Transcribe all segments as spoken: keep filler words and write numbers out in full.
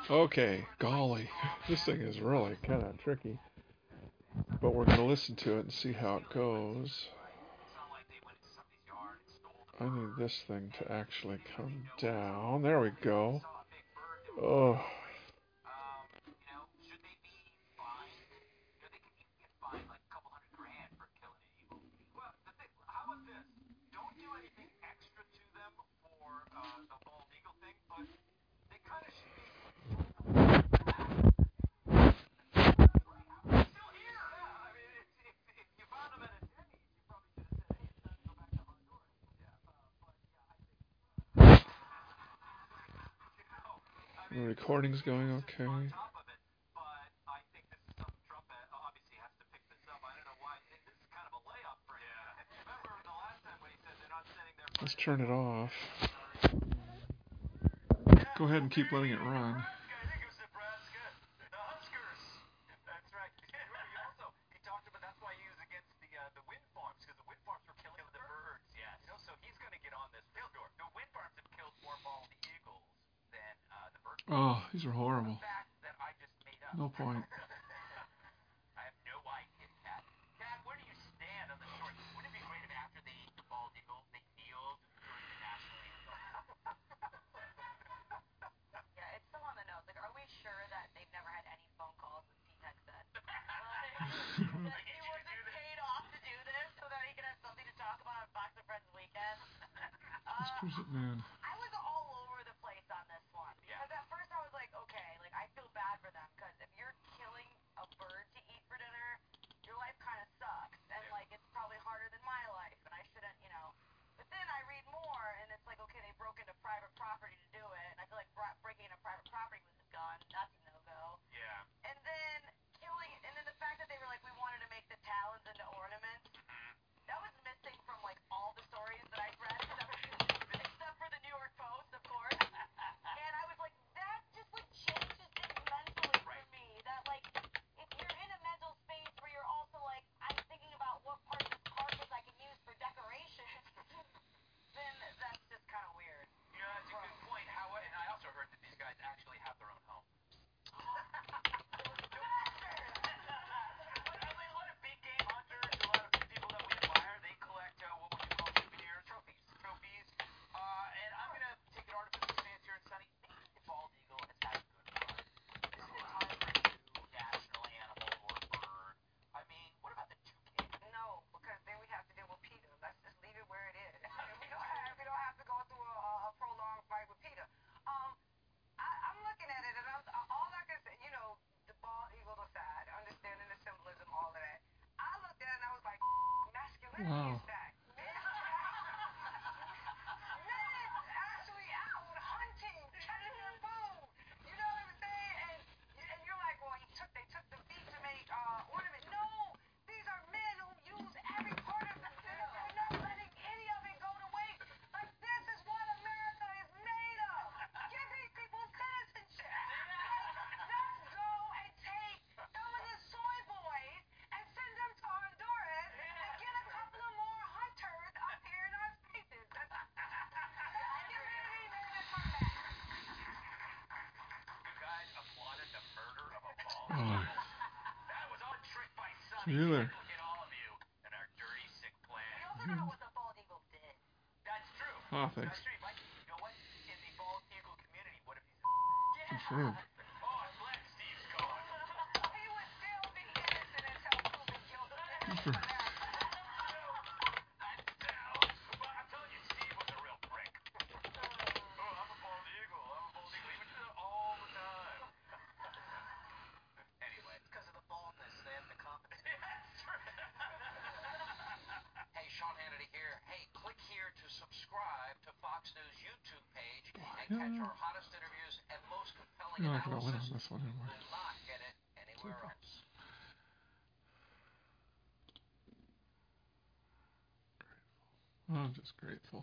Okay, golly, this thing is really kind of tricky, but we're going to listen to it and see how it goes. I need this thing to actually come down. There we go. Oh, the recording's going okay. Let's turn it off. Go ahead and keep letting it run. Oh, these are horrible. No point. Let's push it down. Wow. Oh. Taylor. Oh, thanks. Confirmed. Confirmed. Yeah. You're not gonna win on this one anyway. So, I'm just grateful.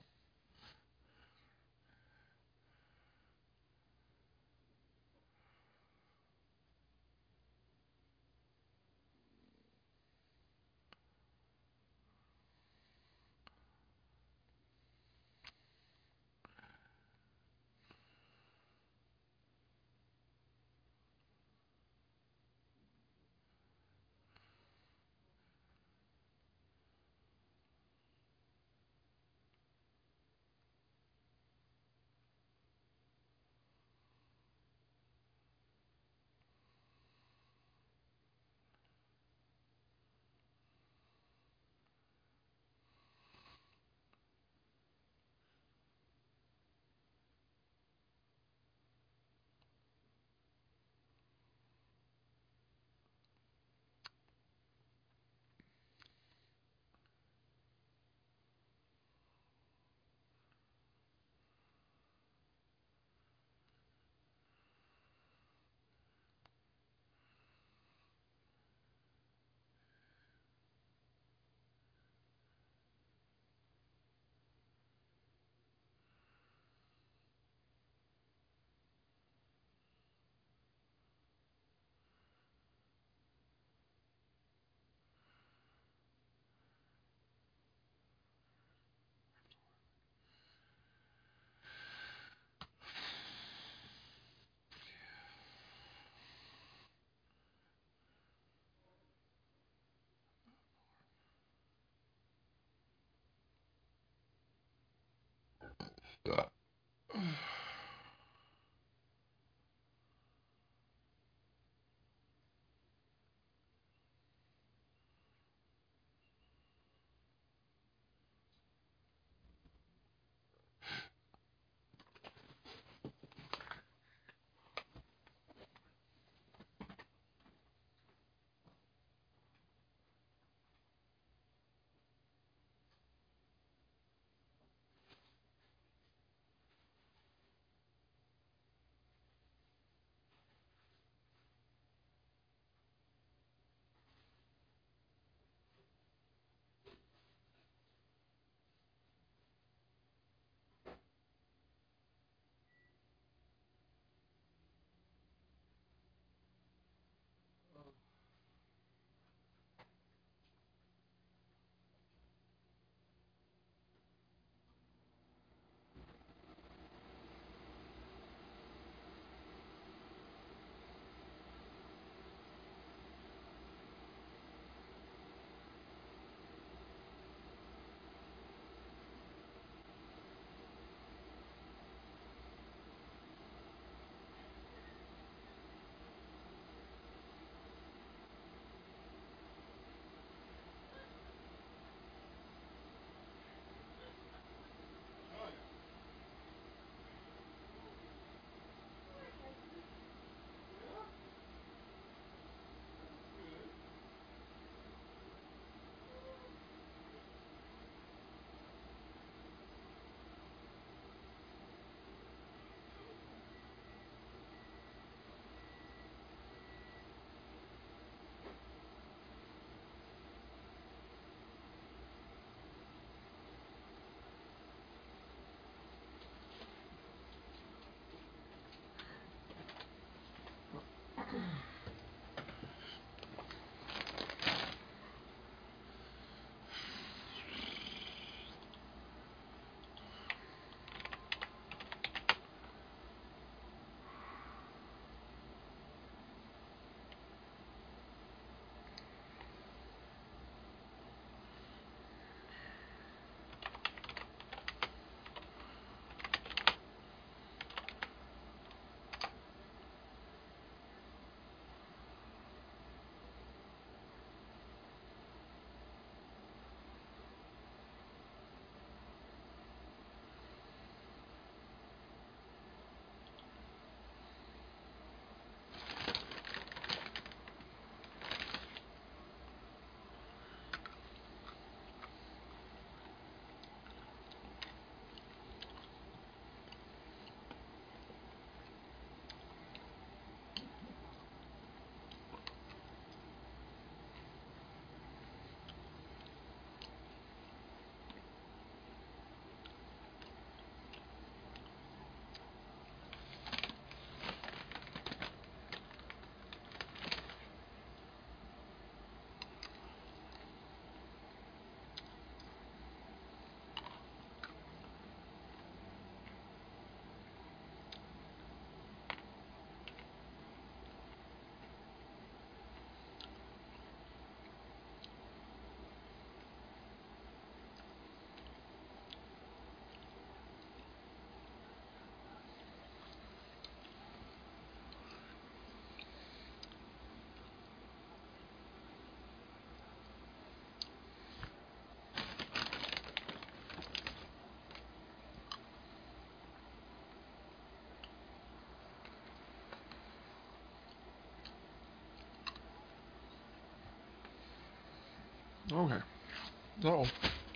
Okay. No.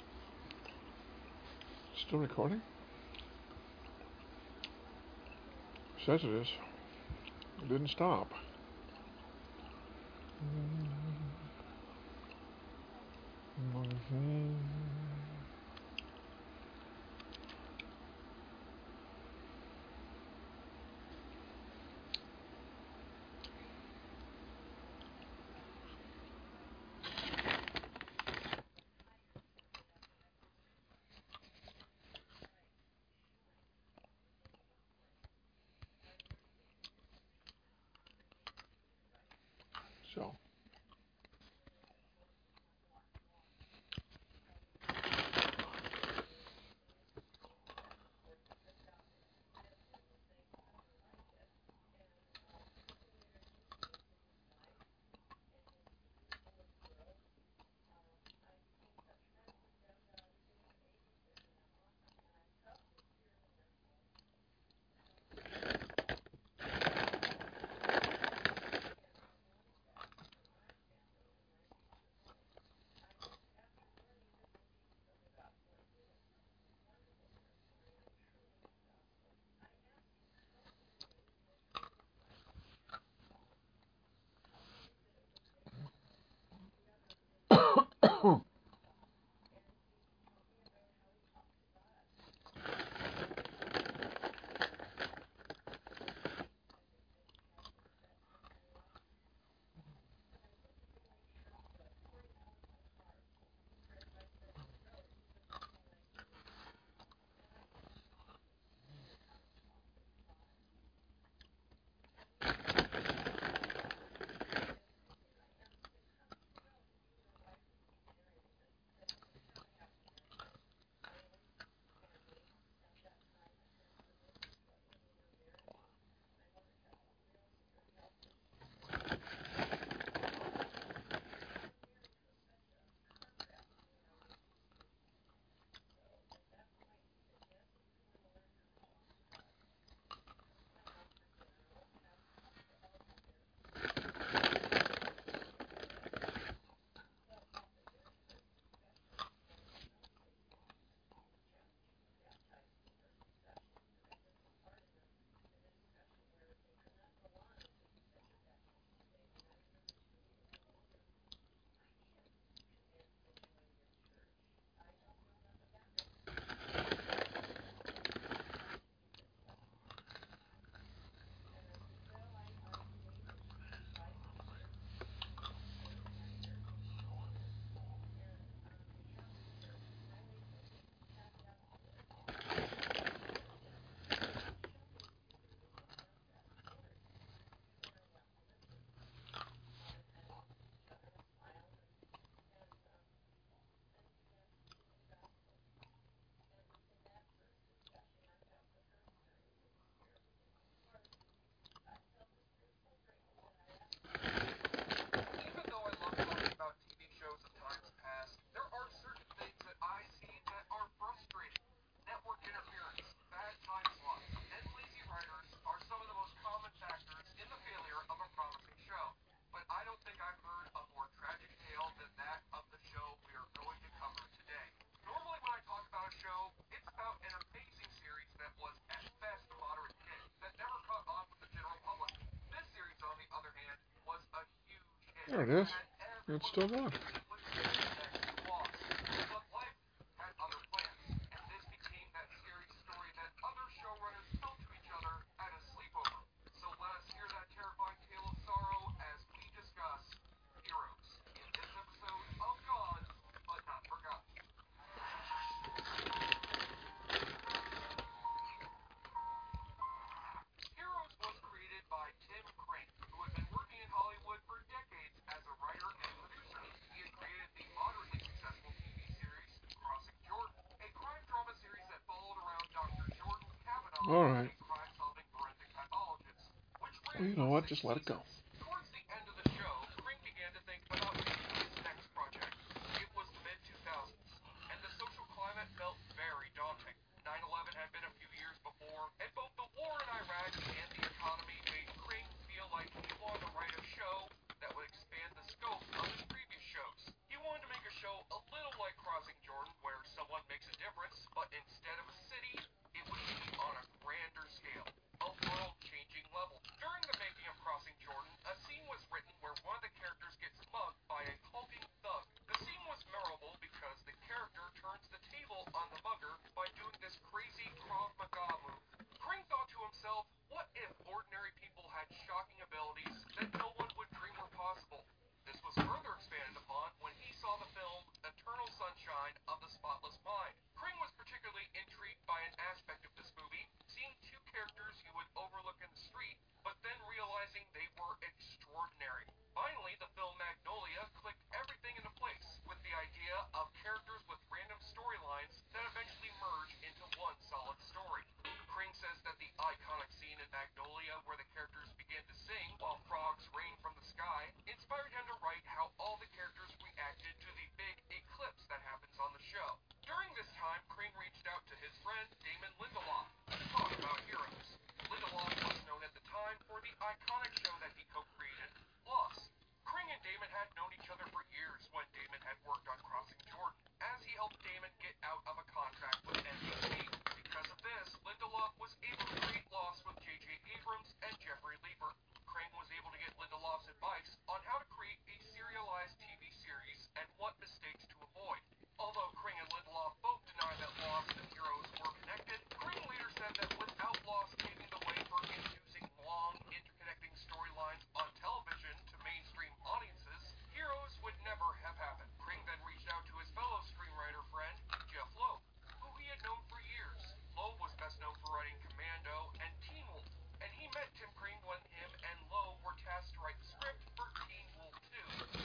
Still recording? Says it is. It didn't stop. So. There it is. It's still on. All right. Well, you know what? Just let it go. had shocking abilities that no one would dream were possible. This was further expanded upon when he saw the film Eternal Sunshine of the Spotless Mind. Kring was particularly intrigued by an aspect of this movie, seeing two characters you would overlook in the street, but then realizing they were extraordinary. Finally, the film Magnolia clicked everything into place, with the idea of characters with random storylines that eventually merge into one solid story. Kring says that the iconic scene in Magnolia where the characters begin to sing while frogs rain from the sky inspired him to write how all the characters reacted to the big eclipse that happens on the show. During this time, Kring reached out to his friend Damon Lindelof to talk about Heroes. Lindelof was known at the time for the iconic show that he co-created, Lost. Kring and Damon had known each other for years when Damon had worked on Crossing Jordan, as he helped Damon get out of a contract with N B C. Because of this, Lindelof was able to create Lost with J J Abrams and Jeffrey Lieber. Kring was able to get Lindelof's advice on how to create a serialized T V series and what mistakes to avoid. Although Kring and Lindelof both deny that Lost and Heroes were connected, Kring later said that without Lost paving the way for introducing long, interconnecting storylines on television to mainstream audiences, Heroes would never have happened. Kring then reached out to his fellow screenwriter friend, Jeff Loeb, who he had known for years. Loeb was best known for writing Commando and Teen Wolf, and he met Tim Kring when him and Loeb were tasked to write the script for Teen Wolf two.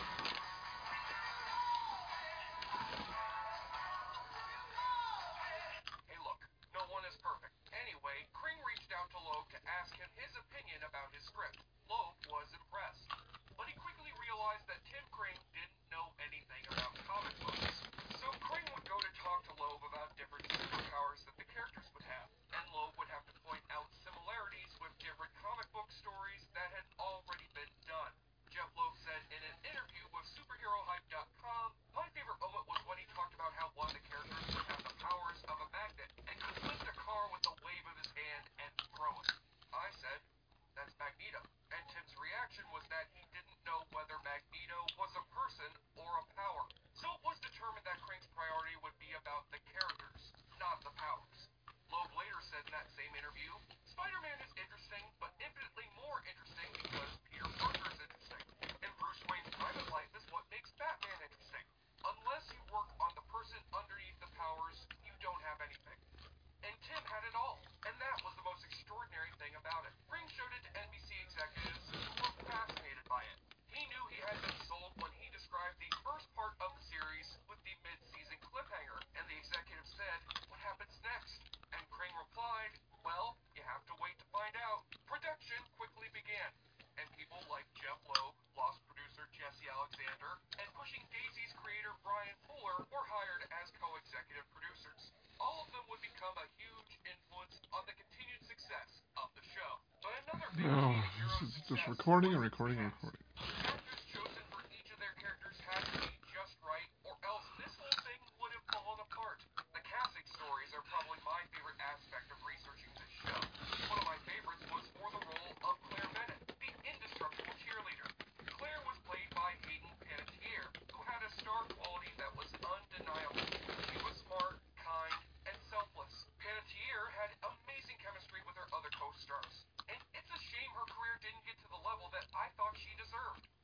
Hey look, no one is perfect. Anyway, Kring reached out to Loeb to ask him his opinion about his script. Loeb was impressed, but he quickly realized that Tim Kring didn't know anything about comic books. So Kring would go to talk to Loeb about different superpowers that the characters would have, and Loeb would have to point out similarities with different comic book stories that had already been done. Jeff Loeb said in an interview with Superhero Hype dot com, "My favorite moment was when he talked about how one of the characters would have the powers of a magnet and could lift a car with a wave of his hand and throw it." I said, "That's Magneto." And Tim's reaction was that he didn't know whether Magneto was a person or a power. So it was determined that Kring's priority would be about the characters, not the powers. Loeb later said in that same interview, "Spider-Man is interesting, but infinitely more interesting because Peter Parker is interesting. And Bruce Wayne's private life is what makes Batman interesting. Unless you work on the person underneath the powers, you don't have anything." And Tim had it all, and that was the most extraordinary thing about it. Kring showed it to N B C executives who were fascinated by it. He knew he had been sold when he described the first part of the series with the mid-season cliffhanger, and the executive said, "What happens next?" And Kring replied, "Well, you have to wait to find out." Production quickly began, and people like Jeff Loeb, Lost producer Jesse Alexander, and Pushing Daisies creator Brian Fuller were hired as co-executive producers. All of them would become a huge influence on the continued success of the show. But another big No, key to this Heroes' is just success recording and was recording and its cast. recording. The actors chosen for each of their characters had to be just right, or else this whole thing would have fallen apart. The casting stories are probably my favorite aspect of researching this show. One of my favorites was for the role of Claire Bennett, the indestructible cheerleader. Claire was played by Hayden Panettiere, who had a star quality that was undeniable. She was smart, kind, and selfless. Panettiere had amazing chemistry with her other co-stars, and it's a shame her career didn't get to the level that I thought she deserved.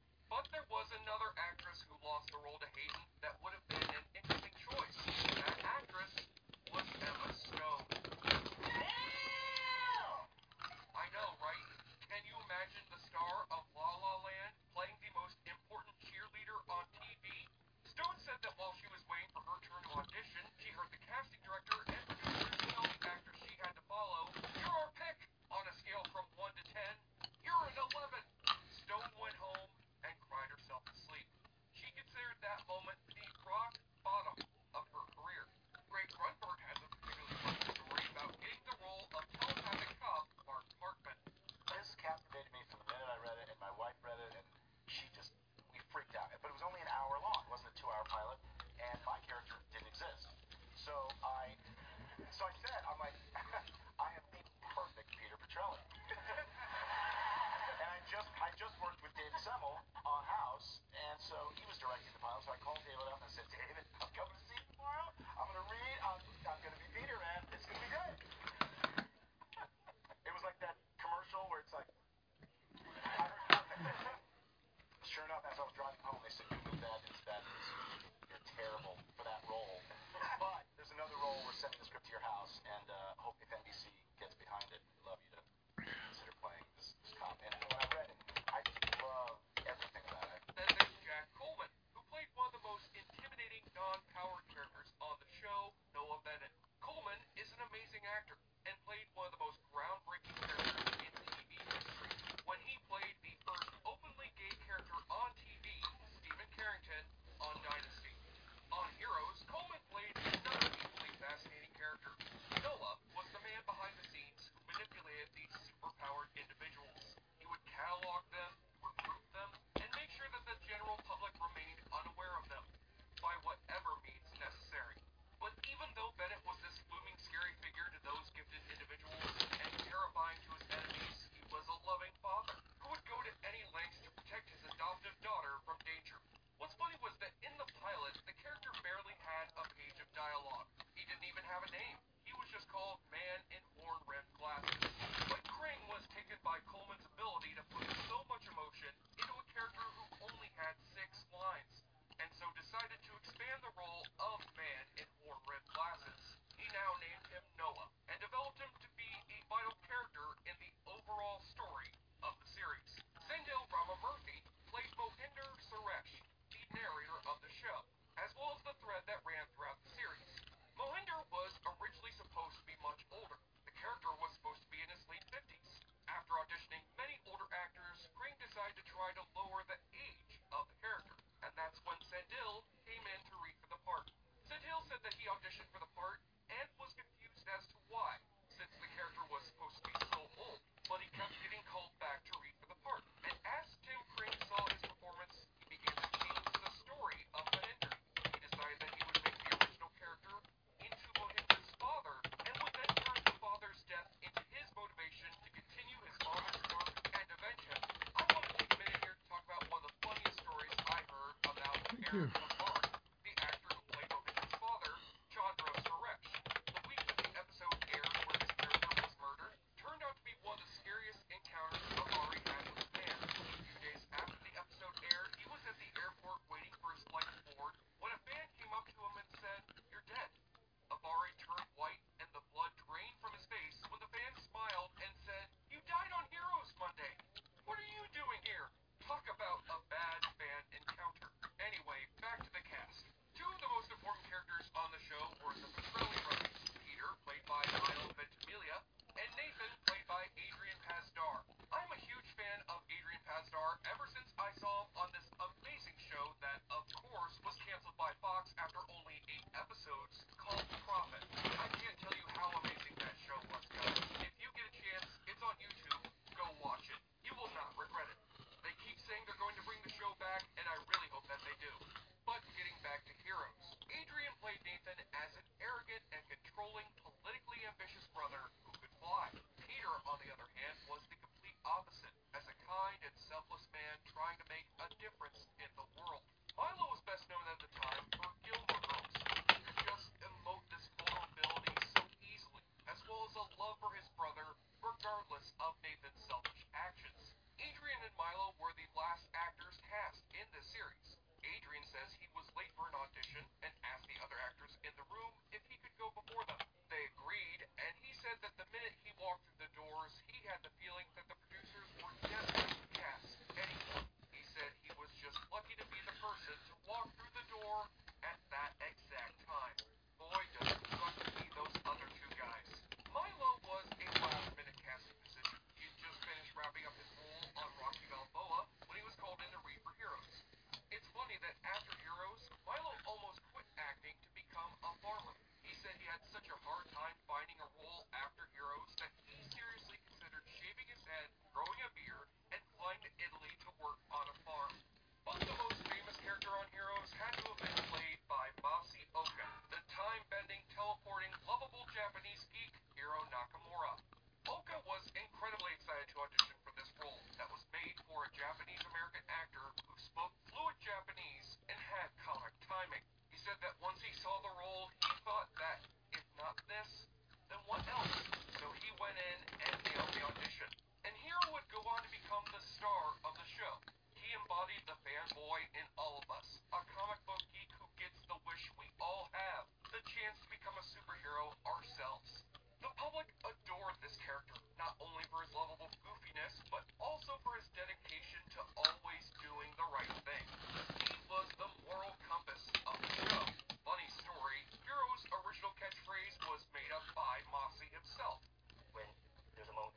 Aaron Kaplan, the actor who played Ovich's father, Chandra Suresh. The week that the episode aired where his character was murdered turned out to be one of the scariest encounters Avari had with a fan. A few days after the episode aired, he was at the airport waiting for his flight to board when a fan came up to him and said, "You're dead." Avari turned white and the blood drained from his face when the fan smiled and said, "You died on Heroes Monday. What are you doing here?" Talk about a bad fan encounter. Anyway, back to the cast. Two of the most important characters on the show were the Petrelli brothers, Peter, played by Milo Ventimiglia, and Nathan, played by Adrian Pasdar. I'm a huge fan of Adrian Pasdar ever since I saw him on this amazing show that, of course, was canceled by Fox after only eight episodes, called Prophet. I can't tell you how amazing that show was, guys. If you get a chance, it's on YouTube. Go watch it. You will not regret it. They keep saying they're going to bring the show back, and I really hope that they do. But getting back to Heroes, Adrian played Nathan as an arrogant and controlling, politically ambitious brother who could fly. Peter, on the other hand, was the complete opposite, as a kind and selfless man trying to make a difference in the world. Milo was best known at the time for Gilmore Girls. He could just emote this vulnerability so easily, as well as a love for his brother, regardless of Nathan's selfish actions. Adrian and Milo were the last actors cast in this series. Adrian says he was late for an audition and asked the other actors in the room if he could go before them. They agreed, and he said that the minute he walked through the doors, he had the feeling that the producers were desperate to cast anyone. He said he was just lucky to be the person to walk through the door at that exact time. Boy, does it suck to be those other two guys. Milo was a last-minute casting decision. He had just finished wrapping up his role on Rocky Balboa when he was called in to read for Heroes. It's funny that after Heroes, Milo almost quit acting to become a farmer. He said he had such a hard time finding a role after Heroes that he seriously considered shaving his head, growing a beard, and flying to Italy to work on a farm. But the most famous character on Heroes had to have been played by Masi Oka, the time-bending, teleporting, lovable Japanese geek, Hiro Nakamura. Oka was incredibly excited to audition for this role that was made for a Japanese-American actor who spoke fluent Japanese and had comic timing. He said that once he saw the role, he thought that, if not this, then what else? So he went in and nailed the audition. And Hiro would go on to become the star of the show. He embodied the fanboy in all of us, a comic book geek who gets the wish we all have, the chance to become a superhero ourselves. The public adored this character, not only for his lovable goofiness, but also for his dedication to always doing the right thing. He was the moral compass of the show. Funny story, Hero's original catchphrase was made up by Masi himself. When there's a moment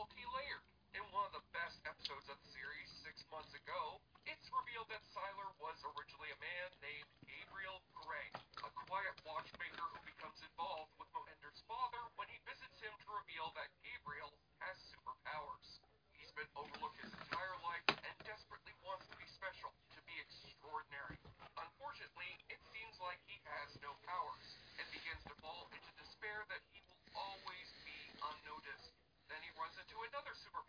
multi-layered. In one of the best episodes of the series six months ago, it's revealed that Sylar was originally a man named Gabriel Gray, a quiet watchmaker who becomes involved with Mohinder's father when he visits him to reveal that Gabriel has superpowers. He's been overlooked his entire life and desperately wants to be special, to be extraordinary. Unfortunately, it seems like he has no powers, and begins to fall into despair that he will always be unnoticed. Then he runs into another superpower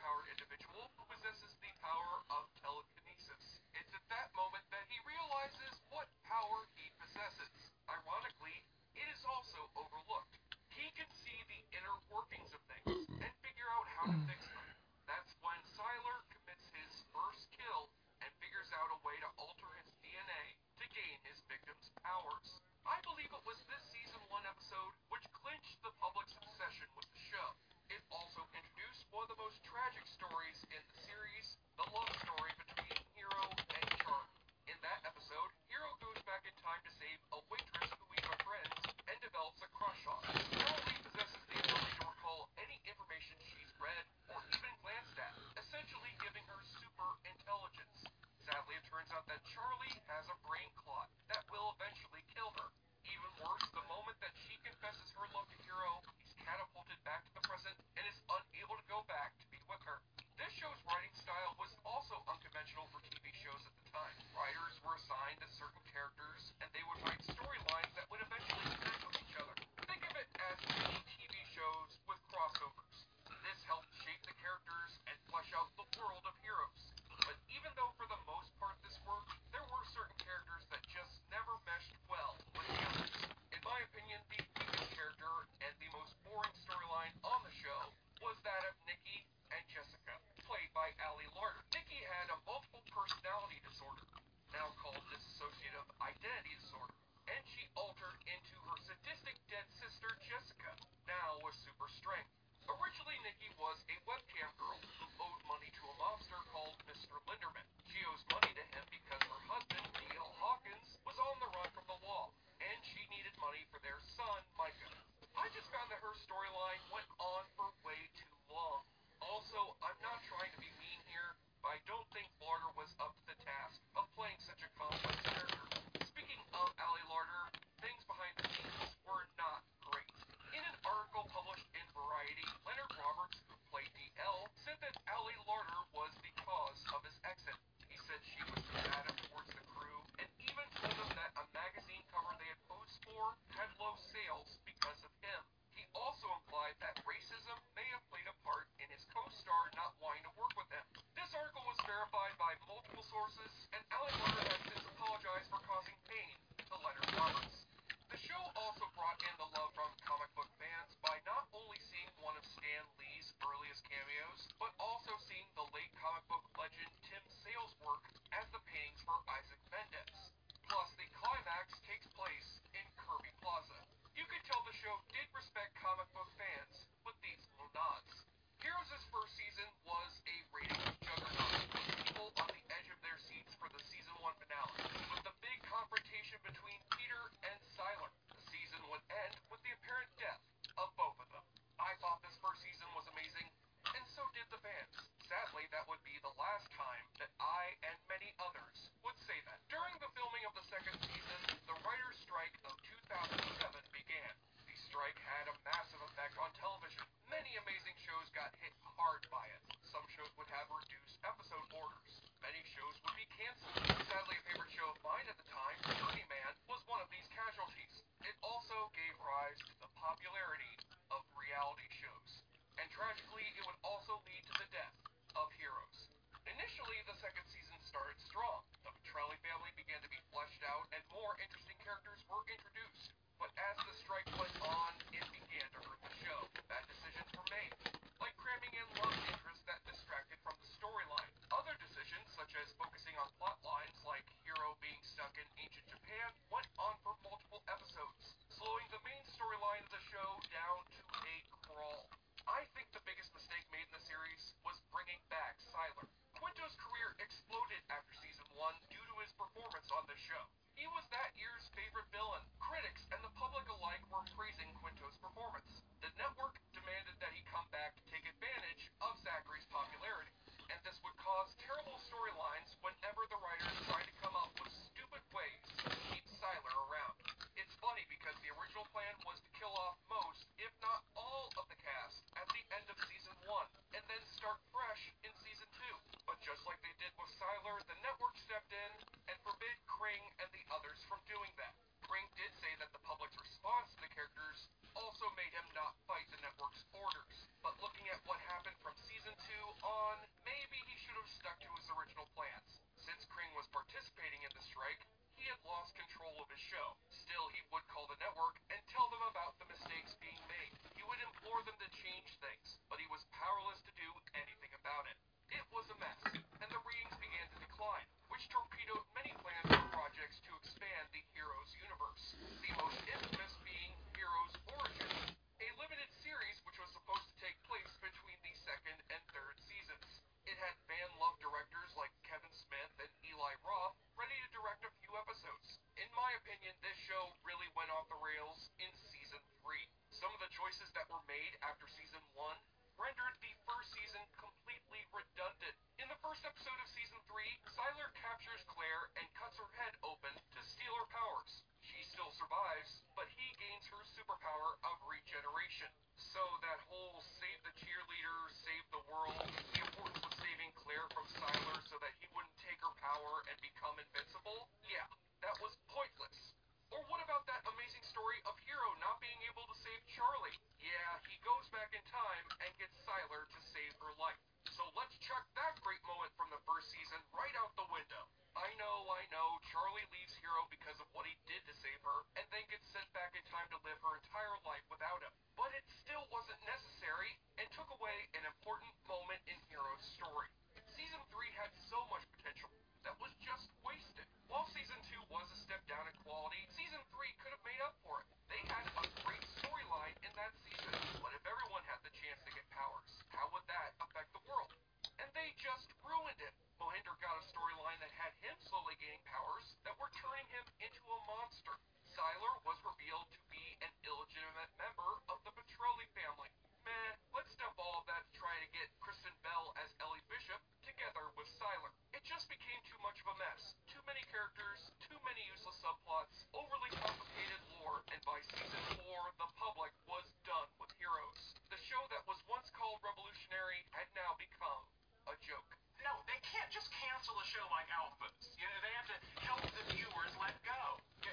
become invincible? Yeah, that was pointless. Or what about that amazing story of Hiro not being able to save Charlie? Yeah, he goes back in time and gets Sylar to save her life. So let's chuck that great moment from the first season right out the window. I know, I know, Charlie leaves Hiro because of what he did to save her, and then gets sent back in time to live her entire life without him. But it still wasn't necessary, and took away an important moment in Hiro's story. Season three had so much potential that was just wasted. While Season two was a step down in quality, Season three could have made up for it. They had a great storyline in that season, but if everyone had the chance to get powers, how would that affect the world? And they just ruined it. Mohinder got a storyline that had him slowly gaining powers that were turning him into a monster. Sylar was revealed to be an illegitimate member of the Petrelli family. Meh, let's dump all of that to try to get Kristen Bell as Ellie Bishop together with Sylar. It just became too much of a mess. Too many characters, too many useless subplots, overly complicated lore, and by season four, the public was done with Heroes. The show that was once called revolutionary had now become a joke. No, they can't just cancel a show like Alphas. You know, they have to help the viewers let go.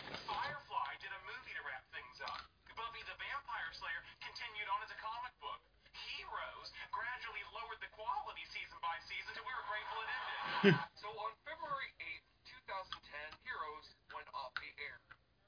Firefly did a movie to wrap things up. Buffy the Vampire Slayer continued on as a comic book. Heroes gradually lowered the quality season by season till we were grateful it ended. So on February eighth, twenty ten, Heroes went off the air.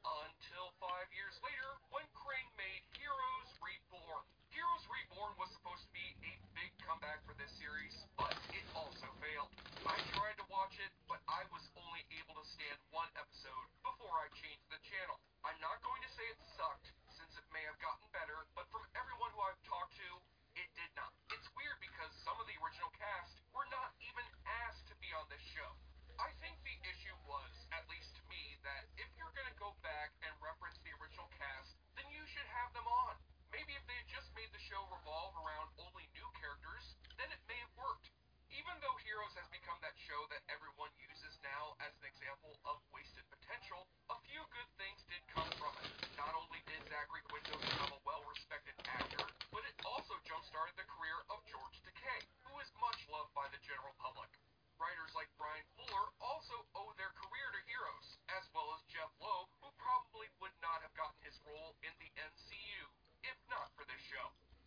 Until five years later, when Krang made Heroes Reborn. Heroes Reborn was supposed to be a big comeback for this series, but it also failed. I tried to watch it, but I was only able to stand one episode before I changed the channel. I'm not going to say it sucked, since it may have gotten better, but from everyone who I've talked to, it did not. It's weird because some of the original cast were not even asked to be on this show. I think the issue was, at least to me, that if you're going to go back and reference the original cast, then you should have them on. Maybe if they had just made the show revolve around only new characters, then it may have worked. Even though Heroes has become that show that everyone uses now as an example of wasted potential, a few good things did come from it. Not only did Zachary Quinto become a well-respected actor, but it also jump-started the career of George Takei, who is much loved by the general public. Writers like Brian Fuller also owe their career to Heroes, as well as Jeff Loeb, who probably would not have gotten his role in the M C U if not for this show.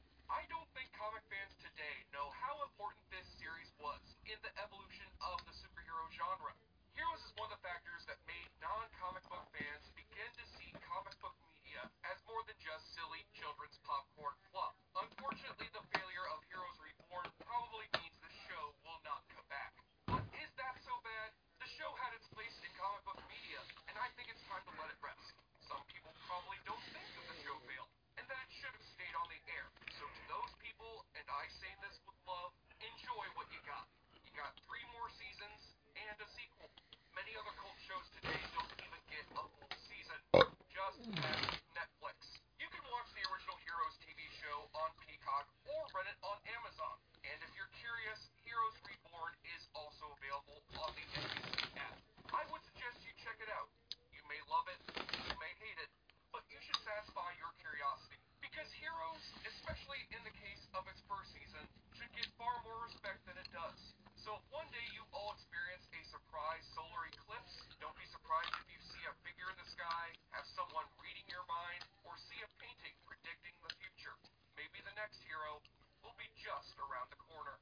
I don't think comic fans today know how important this series was in the evolution of the superhero genre. Heroes is one of the factors that made non-comic book fans begin to see comic book media as more than just silly children's popcorn fluff. Unfortunately, the failure of Heroes Reborn probably means the show will not come back. But is that so bad? The show had its place in comic book media, and I think it's time to let it rest. Some people probably don't think that the show failed, and that it should have stayed on the air. So to those people, and I say this with love, enjoy what you got. You got three more seasons and a sequel. Many other cult shows today don't even get a full season. Just ask Netflix. You can watch the original Heroes T V show on Peacock or rent it on Amazon. And if you're curious, Heroes Reborn is also available on the N B C app. I would suggest you check it out. You may love it, you may hate it, but you should satisfy your curiosity. Because Heroes, especially in the case of its first season, should get far more respect than it does. So if one day you all experience a surprise solar eclipse, don't be surprised if you see a figure in the sky, have someone reading your mind, or see a painting predicting the future. Maybe the next hero will be just around the corner.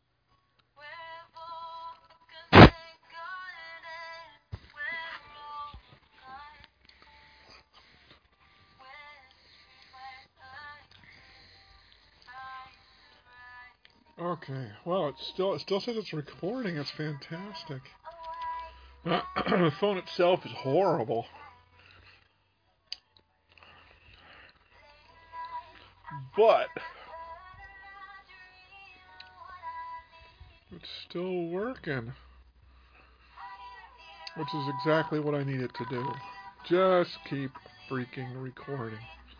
Okay, well, it still it still says it's recording. It's fantastic. The phone itself is horrible. But it's still working. Which is exactly what I need it to do. Just keep freaking recording.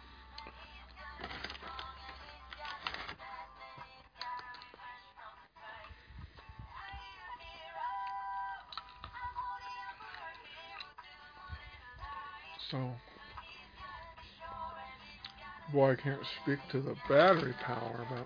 So, boy, I can't speak to the battery power, but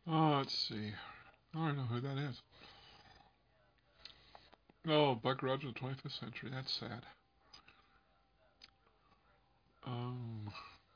Oh, let's see. I don't know who that is. Oh, Buck Rogers of the twenty-fifth century. That's sad. Um.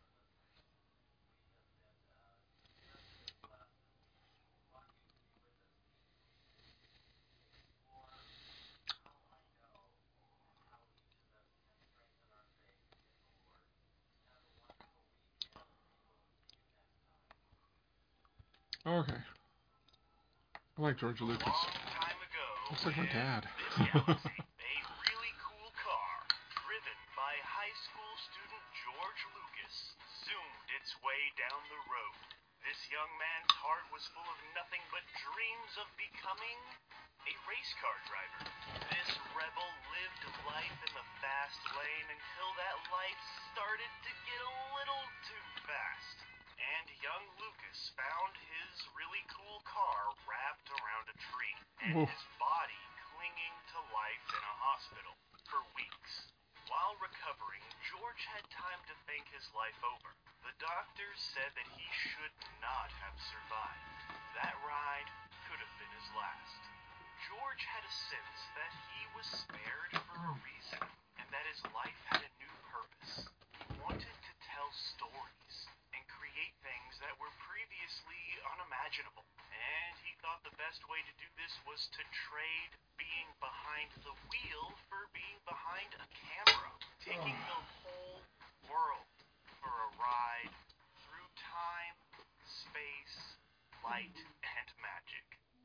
Okay. I like George Lucas. Long time ago, Looks like my in dad. this galaxy, a really cool car, driven by high school student George Lucas, zoomed its way down the road. This young man's heart was full of nothing but dreams of becoming a race car driver. This rebel lived life in the fast lane until that life started to get a little too fast. And young Lucas found his really cool car wrapped around a tree, and Whoa. his body clinging to life in a hospital for weeks. While recovering, George had time to think his life over. The doctors said that he should not have survived. That ride could have been his last. George had a sense that he was spared for a reason, and that his life had a new purpose. He wanted to tell stories and create things that were previously unimaginable. And he thought the best way to do this was to trade being behind the wheel for being behind a camera, taking the whole world for a ride through time, space, light, and magic.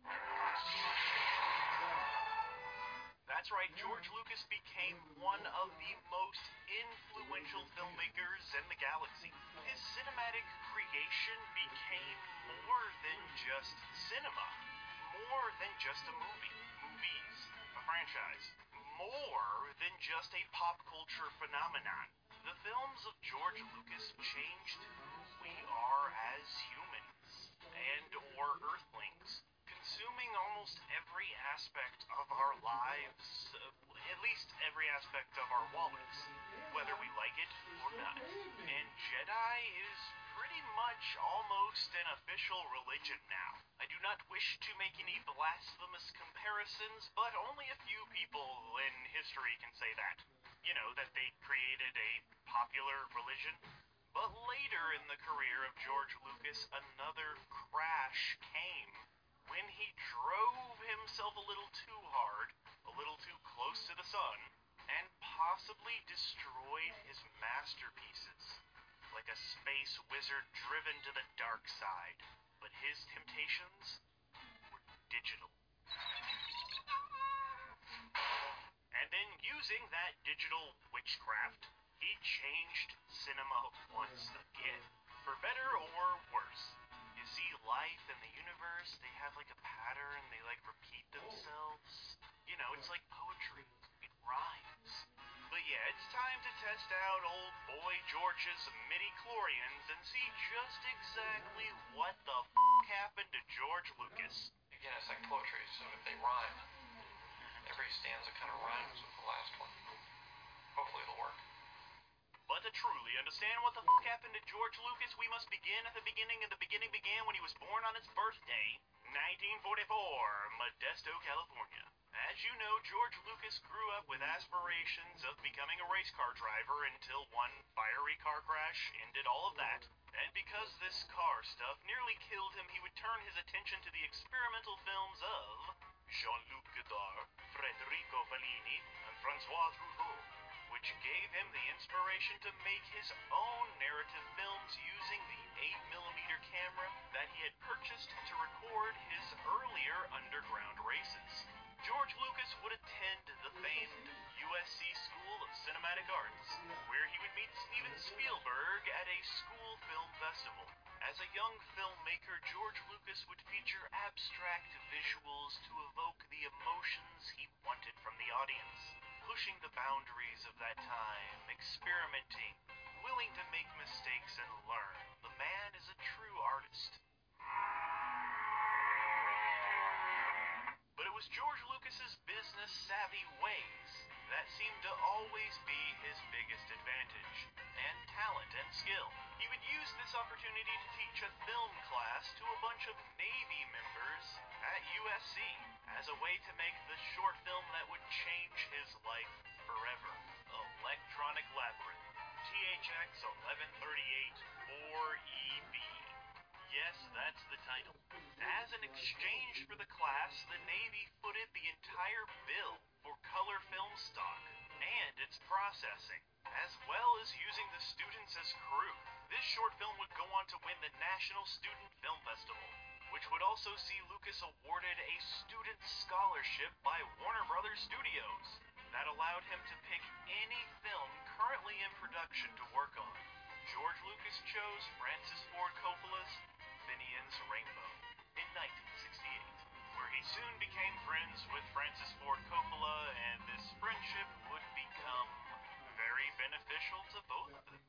That's right, George Lucas became one of the most influential filmmakers in the galaxy. His cinematic creation became more than just cinema, more than just a movie, movies, a franchise, more than just a pop culture phenomenon. The films of George Lucas changed who we are as humans and or Earthlings, consuming almost every aspect of our lives, uh, at least every aspect of our wallets, whether we like it or not. And Jedi is pretty much almost an official religion now. I do not wish to make any blasphemous comparisons, but only a few people in history can say that. You know, that they created a popular religion. But later in the career of George Lucas, another crash came when he drove himself a little too hard, a little too close to the sun, and possibly destroyed his masterpieces, like a space wizard driven to the dark side. But his temptations were digital. And in using that digital witchcraft, he changed cinema once again, for better or worse. You see, life and the universe, they have like a pattern, they like repeat themselves. You know, it's like poetry. It rhymes. But yeah, it's time to test out old boy George's midi-chlorians and see just exactly what the f*** happened to George Lucas. Again, it's like poetry, so if they rhyme, every stanza kind of rhymes with the last one. Hopefully it'll work. But to truly understand what the f*** happened to George Lucas, we must begin at the beginning, and the beginning began when he was born on his birthday, nineteen forty-four, Modesto, California. As you know, George Lucas grew up with aspirations of becoming a race car driver until one fiery car crash ended all of that. And because this car stuff nearly killed him, he would turn his attention to the experimental films of Jean-Luc Godard, Federico Fellini, and Francois Truffaut, which gave him the inspiration to make his own narrative films using the eight millimeter camera that he had purchased to record his earlier underground races. George Lucas would attend the famed U S C School of Cinematic Arts, where he would meet Steven Spielberg at a school film festival. As a young filmmaker, George Lucas would feature abstract visuals to evoke the emotions he wanted from the audience, pushing the boundaries of that time, experimenting, willing to make mistakes and learn. The man is a true artist. But it was George Lucas's business-savvy ways that seemed to always be his biggest advantage, and talent and skill. He would use this opportunity to teach a film class to a bunch of Navy members at U S C as a way to make the short film that would change his life forever. Electronic Labyrinth, T H X eleven thirty-eight four E B. Yes, that's the title. As an exchange for the class, the Navy footed the entire bill for color film stock and its processing, as well as using the students as crew. This short film would go on to win the National Student Film Festival, which would also see Lucas awarded a student scholarship by Warner Brothers Studios that allowed him to pick any film currently in production to work on. George Lucas chose Francis Ford Coppola's Finian's Rainbow in nineteen sixty-eight, where he soon became friends with Francis Ford Coppola, and this friendship would become very beneficial to both of them.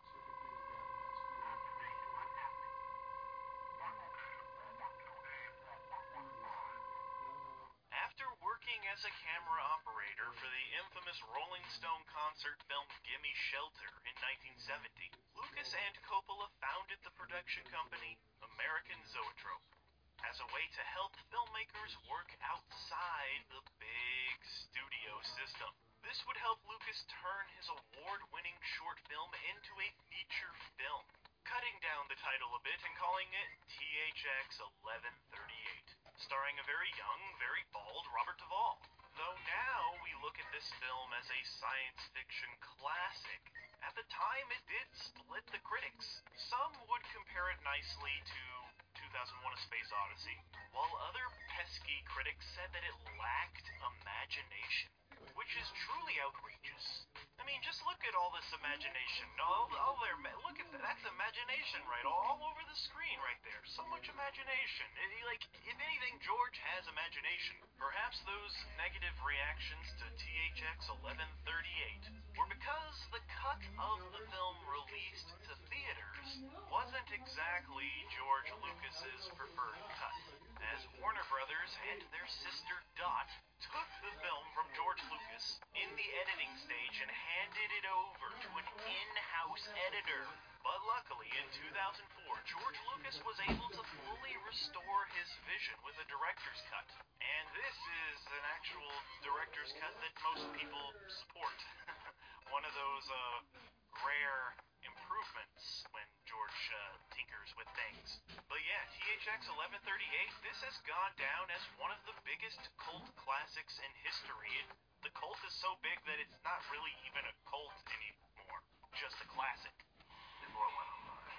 After working as a camera operator for the infamous Rolling Stone concert film Gimme Shelter in nineteen seventy, Lucas and Coppola founded the production company American Zoetrope as a way to help filmmakers work outside the big studio system. This would help Lucas turn his award-winning short film into a feature film, cutting down the title a bit and calling it T H X eleven thirty-eight, starring a very young, very bald Robert Duvall. Though now we look at this film as a science fiction classic, at the time it did split the critics. Some would compare it nicely to two thousand one A Space Odyssey, while other pesky critics said that it lacked imagination, which is truly outrageous. I mean, just look at all this imagination. All, all there, look at that. That's imagination, right? All over the screen right there. So much imagination. It, like, if anything, George has imagination. Perhaps those negative reactions to T H X eleven thirty-eight were because the cut of the film released to theaters wasn't exactly George Lucas's preferred cut, as Warner Brothers and their sister Dot took the film from George Lucas in the editing stage and handed it over to an in-house editor. But luckily, in two thousand four, George Lucas was able to fully restore his vision with a director's cut. And this is an actual director's cut that most people support. One of those uh, rare improvements when George uh, tinkers with things. But yeah, T H X eleven thirty-eight, this has gone down as one of the biggest cult classics in history. It, the cult is so big that it's not really even a cult anymore, just a classic. Before it went online.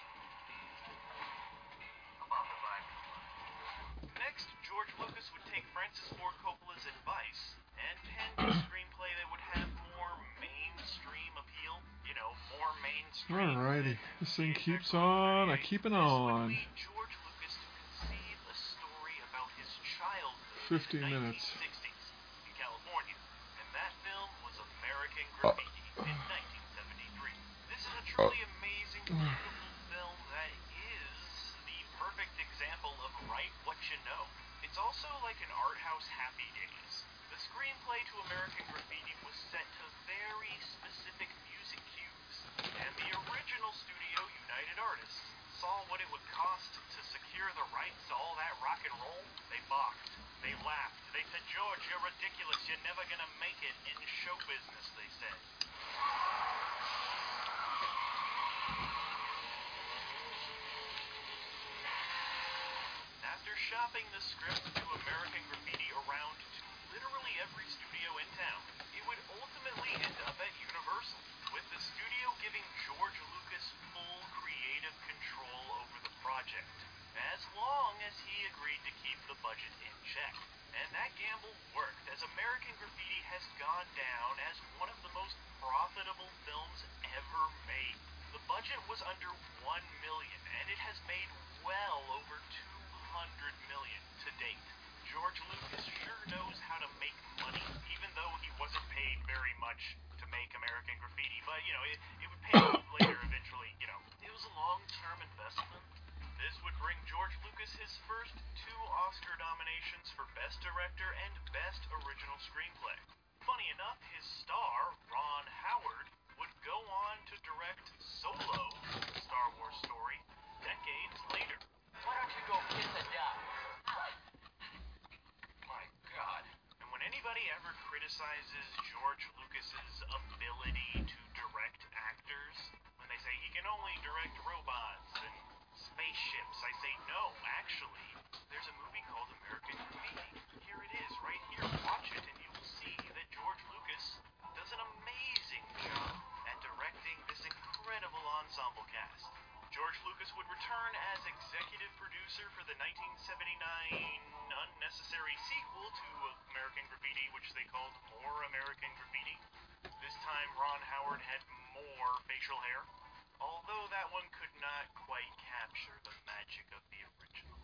Above the vibe. Next, George Lucas would take Francis Ford Coppola's advice and pen a screenplay that would have more mainstream appeal. You know, more mainstream. Alrighty, this thing keeps on, I keep it on. This would lead George Lucas to conceive a story about his childhood Fifty in the minutes. nineteen sixties in California, and that film was American Graffiti in nineteen seventy-three. This is a truly amazing, beautiful film that is the perfect example of write what you know. It's also like an art house Happy Days. The screenplay to American Graffiti was set to very specific music cues, and the original studio, United Artists, saw what it would cost to secure the rights to all that rock and roll. They balked. They laughed. They said, "George, you're ridiculous. You're never gonna make it in show business," they said. After shopping the script to American Graffiti around to literally every studio in town, it would ultimately end up at Universal, with the studio giving George Lucas full creative control over the project, as long as he agreed to keep the budget in check. And that gamble worked, as American Graffiti has gone down as one of the most profitable films ever made. The budget was under one million dollars, and it has made well over two hundred million dollars to date. George Lucas sure knows how to make money, even though he wasn't paid very much to make American Graffiti, but, you know, it, it would pay off later eventually, you know. It was a long-term investment. This would bring George Lucas his first two Oscar nominations nominations for Best Director and Best Original Screenplay. Funny enough, his star, Ron Howard, would go on to direct Solo, the Star Wars story, decades later. Why don't you go kiss a duck? My God. And when anybody ever criticizes George Lucas's ability to direct actors, when they say he can only direct robots and spaceships, I say no, actually. There's a movie called American Graffiti. Here it is, right here. Watch it and you will see that George Lucas does an amazing job at directing this incredible ensemble cast. George Lucas would return as executive producer for the nineteen seventy-nine unnecessary sequel to American Graffiti, which they called More American Graffiti. This time Ron Howard had more facial hair, although that one could not quite capture the magic of the original.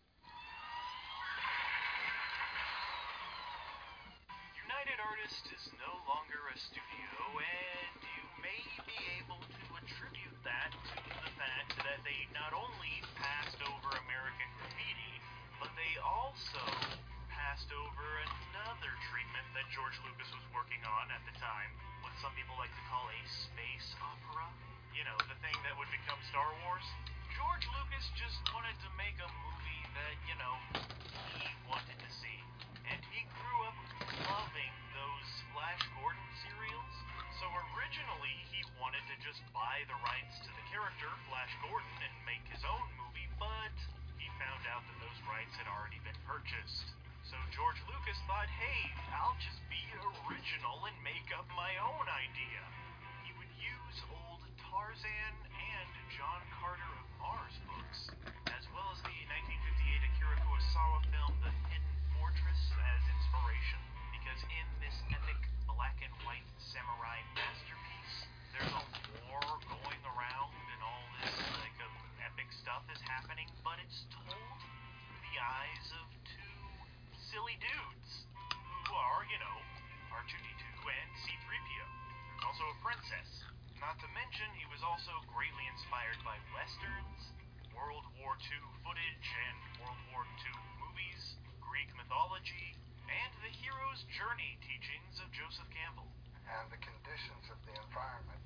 United Artists is no longer a studio, and you may be able to attribute that to the fact that they not only passed over American Graffiti, but they also passed over another treatment that George Lucas was working on at the time, what some people like to call a space opera. You know, the thing that would become Star Wars. George Lucas just wanted to make a movie that, you know, he wanted to see. And he grew up loving those Flash Gordon serials. So originally he wanted to just buy the rights to the character, Flash Gordon, and make his own movie, but he found out that those rights had already been purchased. So George Lucas thought, hey, I'll just be original and make up my own idea. He would use old Tarzan and John Carter of Mars books, as well as the nineteen fifty-eight Akira Kurosawa film The Hidden Fortress as inspiration, because in this epic black and white samurai masterpiece, there's a war going around and all this like uh, epic stuff is happening, but it's told through the eyes of two silly dudes, who are, you know, R two D two and C three P O. There's also a princess. Not to mention, he was also greatly inspired by westerns, World War Two footage and World War Two movies, Greek mythology, and the hero's journey teachings of Joseph Campbell. And the conditions of the environment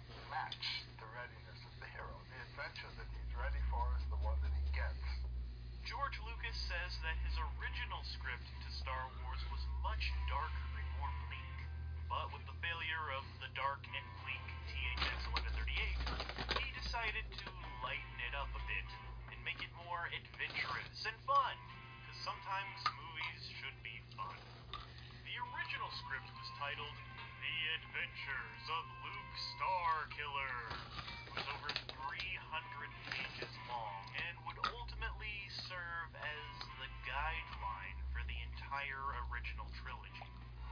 match the readiness of the hero. The adventure that he's ready for is the one that he gets. George Lucas says that his original script to Star Wars was much darker and more bleak, but with the failure of the dark and bleak T H X eleven thirty-eight, he decided to lighten it up a bit and make it more adventurous and fun, because sometimes movies should be fun. The original script was titled The Adventures of Luke Starkiller. It was over three hundred pages long and would ultimately serve as the guideline for the entire original trilogy.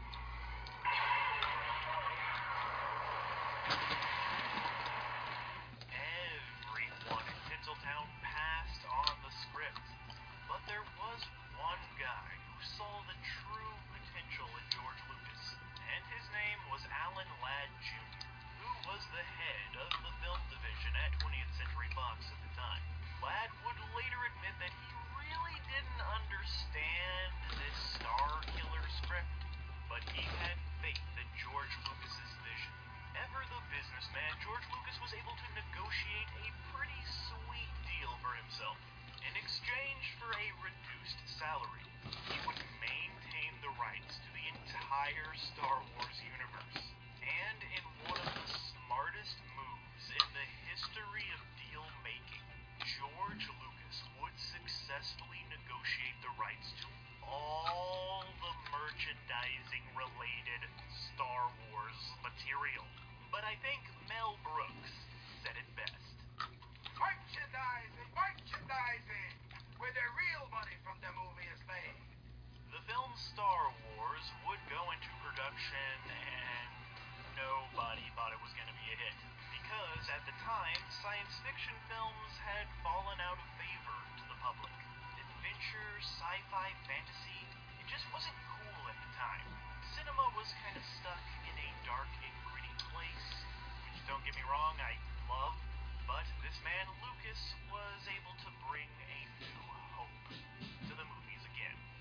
Everyone in Tinseltown passed on the script, but there was one guy who saw the true potential in George Lucas, and his name was Alan Ladd Junior, who was the head of the film division at twentieth Century Fox at the time. Ladd would later admit that he really didn't understand this Star Killer script, but he had faith in George Lucas's vision. Ever the businessman, George Lucas was able to negotiate a pretty sweet deal for himself. In exchange for a reduced salary, he would maintain the rights to the entire Star Wars universe. And in one of the smartest moves in the history of deal making, George Lucas would successfully negotiate the rights to all the merchandising related Star Wars material. But I think Mel Brooks said it best. Merchandising, merchandising, where the real money from the movie is made. The film Star Wars would go into production and nobody thought it was going to be a hit. Because at the time, science fiction films had fallen out of favor to the public. Adventure, sci-fi, fantasy, it just wasn't cool at the time. Cinema was kind of stuck in a dark and gritty place, which, don't get me wrong, I love, but this man Lucas was able to bring a new hope to the movies again.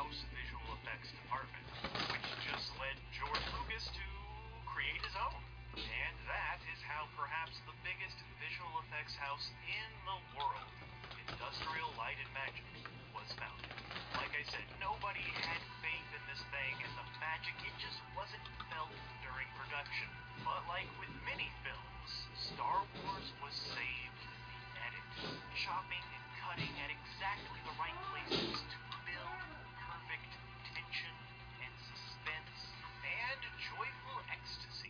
in-house visual effects department, which just led George Lucas to create his own. And that is how perhaps the biggest visual effects house in the world, Industrial Light and Magic, was founded. Like I said, nobody had faith in this thing, and the magic, it just wasn't felt during production. But like with many films, Star Wars was saved with the edit, chopping and cutting at exactly the right places to build perfect tension and suspense and joyful ecstasy.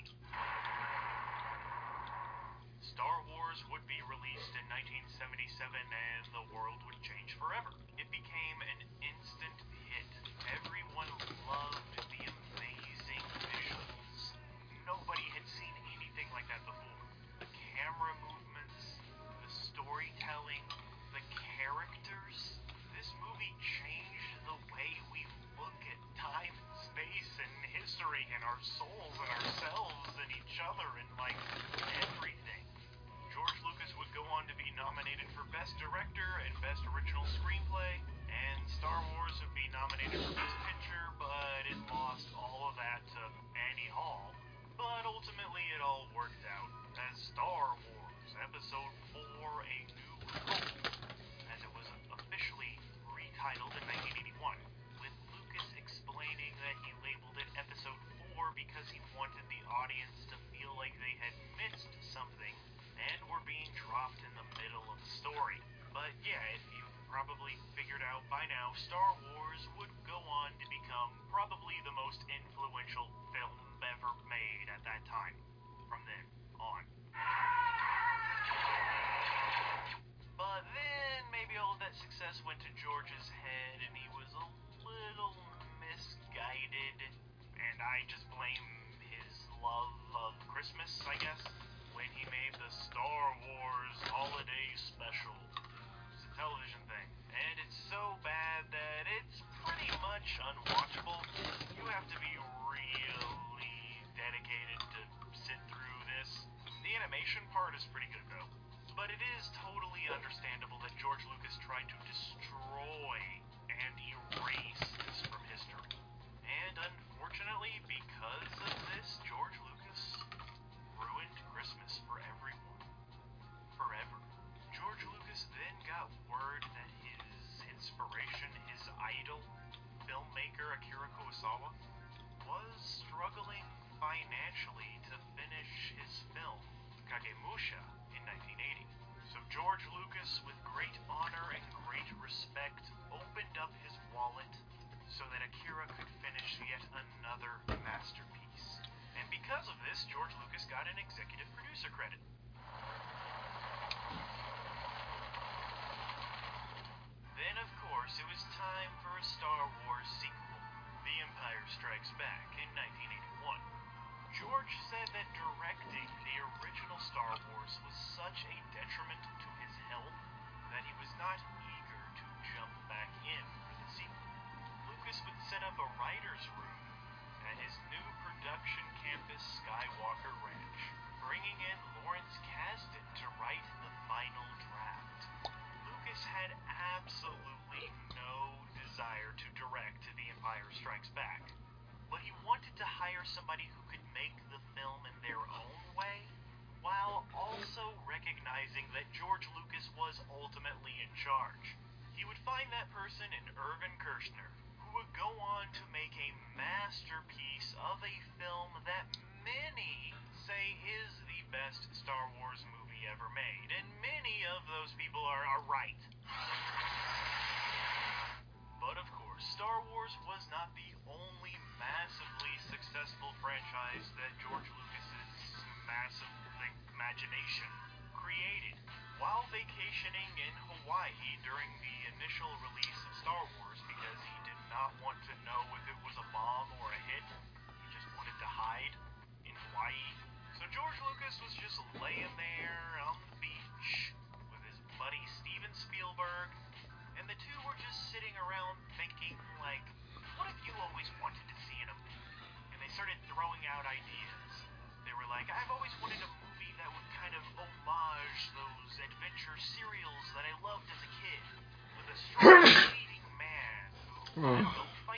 Star Wars would be released in nineteen seventy-seven and the world would change forever. It became an instant hit. Everyone loved the amazing visuals. Nobody had seen anything like that before. The camera movements, the storytelling, the characters. This movie changed the way we look at time, space, and history, and our souls, and ourselves, and each other, and like everything. George Lucas would go on to be nominated for Best Director and Best Original Screenplay, and Star Wars would be nominated for Best Picture, but it lost all of that to Annie Hall. But ultimately it all worked out as Star Wars Episode four A New Hope, as it was officially retitled in nineteen eighty-one, with Lucas explaining that he labeled it Episode four because he wanted the audience to feel like they had missed something and were being dropped in the middle of the story. But yeah, if you've probably figured out by now, Star Wars would go on to become probably the most influential film ever made at that time, from then on. But then maybe all of that success went to George's head and he was a little misguided, and I just blame his love of Christmas, I guess, when he made the Star Wars Holiday Special. It's a television thing, and it's so bad that it's pretty much unwatchable. You have to be really dedicated to sit through this. The animation part is pretty good though, but it is totally understandable that George Lucas tried to destroy and erase this from history. And unfortunately, because of this, George Lucas ruined Christmas for everyone. Forever. George Lucas then got word that his inspiration, his idol, filmmaker Akira Kurosawa, was struggling financially to finish his film, Kagemusha, in nineteen eighty. So George Lucas, with great honor and great respect, opened up his wallet so that Akira could finish yet another masterpiece. And because of this, George Lucas got an executive producer credit. Then, of course, it was time for a Star Wars sequel, The Empire Strikes Back, in nineteen eighty-one. George said that directing the original Star Wars was such a detriment to his health that he was not eager to jump back in for the sequel. Lucas would set up a writer's room at his new production campus, Skywalker Ranch, bringing in Lawrence Kasdan to write the final draft. Lucas had absolutely no desire to direct The Empire Strikes Back, but he wanted to hire somebody who could make the film in their own way, while also recognizing that George Lucas was ultimately in charge. He would find that person in Irvin Kershner, who would go on to make a masterpiece of a film that many say is the best Star Wars movie ever made, and many of those people are, are right. But of course, Star Wars was not the only massively successful franchise that George Lucas's massive imagination created. While vacationing in Hawaii during the initial release of Star Wars, because he did not want to know if it was a bomb or a hit, he just wanted to hide in Hawaii. So George Lucas was just laying there on the beach with his buddy Steven Spielberg, and the two were just sitting around thinking, like, what have you always wanted to see in a movie? And they started throwing out ideas. They were like, I've always wanted a movie that would kind of homage those adventure serials that I loved as a kid, with a strong leading man who could both fight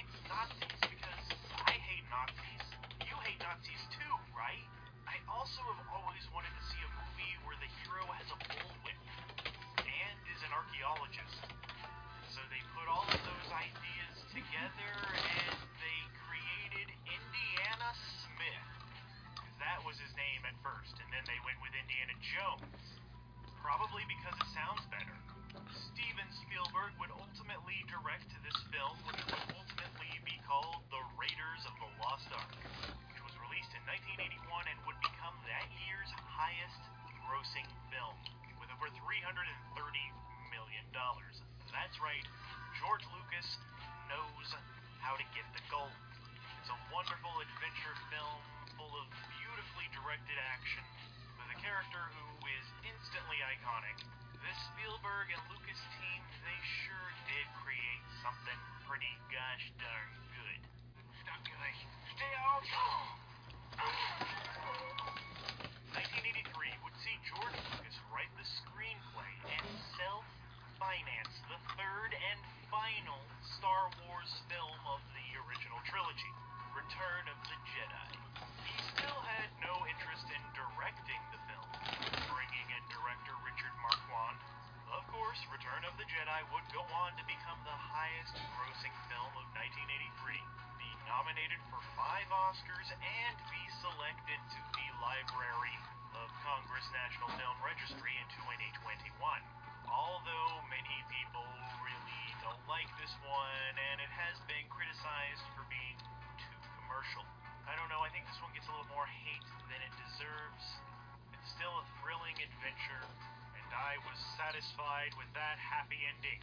adventure film full of beautifully directed action with a character who is instantly iconic. This Spielberg and Lucas team, they sure did create something pretty gosh darn good. Stop you, they stay out. nineteen eighty-three would see George Lucas write the screenplay and self-finance the third and final Star Wars film of the original trilogy, Return of the Jedi. He still had no interest in directing the film, bringing in director Richard Marquand. Of course, Return of the Jedi would go on to become the highest-grossing film of nineteen eighty-three, be nominated for five Oscars, and be selected to the Library of Congress National Film Registry in twenty twenty-one. Although many people really don't like this one, and it has been criticized for being too commercial. I don't know, I think this one gets a little more hate than it deserves. It's still a thrilling adventure, and I was satisfied with that happy ending.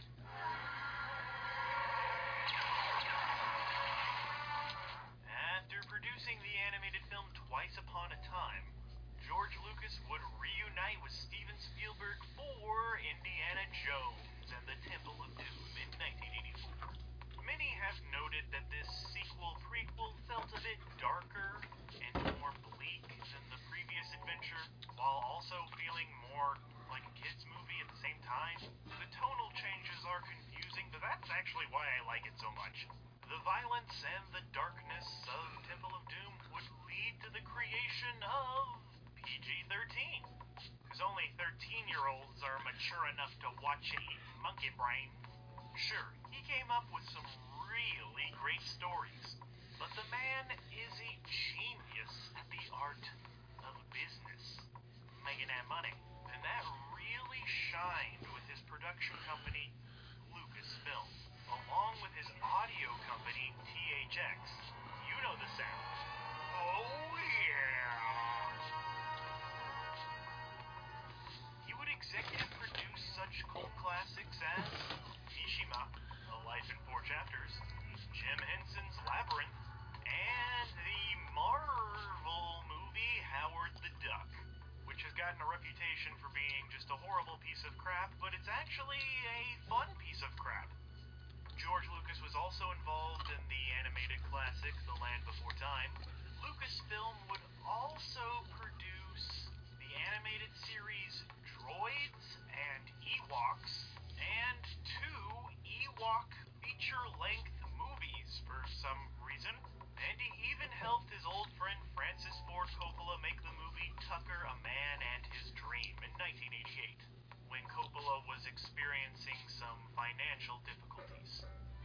After producing the animated film Twice Upon a Time, George Lucas would reunite with Steven Spielberg for Indiana Jones and the Temple of Doom in nineteen eighty-four. Many have noted that this sequel-prequel felt a bit darker and more bleak than the previous adventure, while also feeling more like a kid's movie at the same time. The tonal changes are confusing, but that's actually why I like it so much. The violence and the darkness of Temple of Doom would lead to the creation of P G thirteen, because only thirteen-year-olds are mature enough to watch it eat monkey brain. Sure, he came up with some really great stories, but the man is a genius at the art of business, making that money, and that really shined with his production company, Lucasfilm, along with his audio company, T H X. You know the sound. Oh, yeah! He would executive produce such cult classics as Mishima, A Life in Four Chapters, Jim Henson's Labyrinth, and the Marvel movie Howard the Duck, which has gotten a reputation for being just a horrible piece of crap, but it's actually a fun piece of crap. George Lucas was also involved in the animated classic The Land Before Time. Lucasfilm would also produce the animated series Droids and Ewoks, and two Ewok feature-length movies for some reason. And he even helped his old friend Francis Ford Coppola make the movie Tucker, A Man and His Dream in nineteen eighty-eight, when Coppola was experiencing some financial difficulties.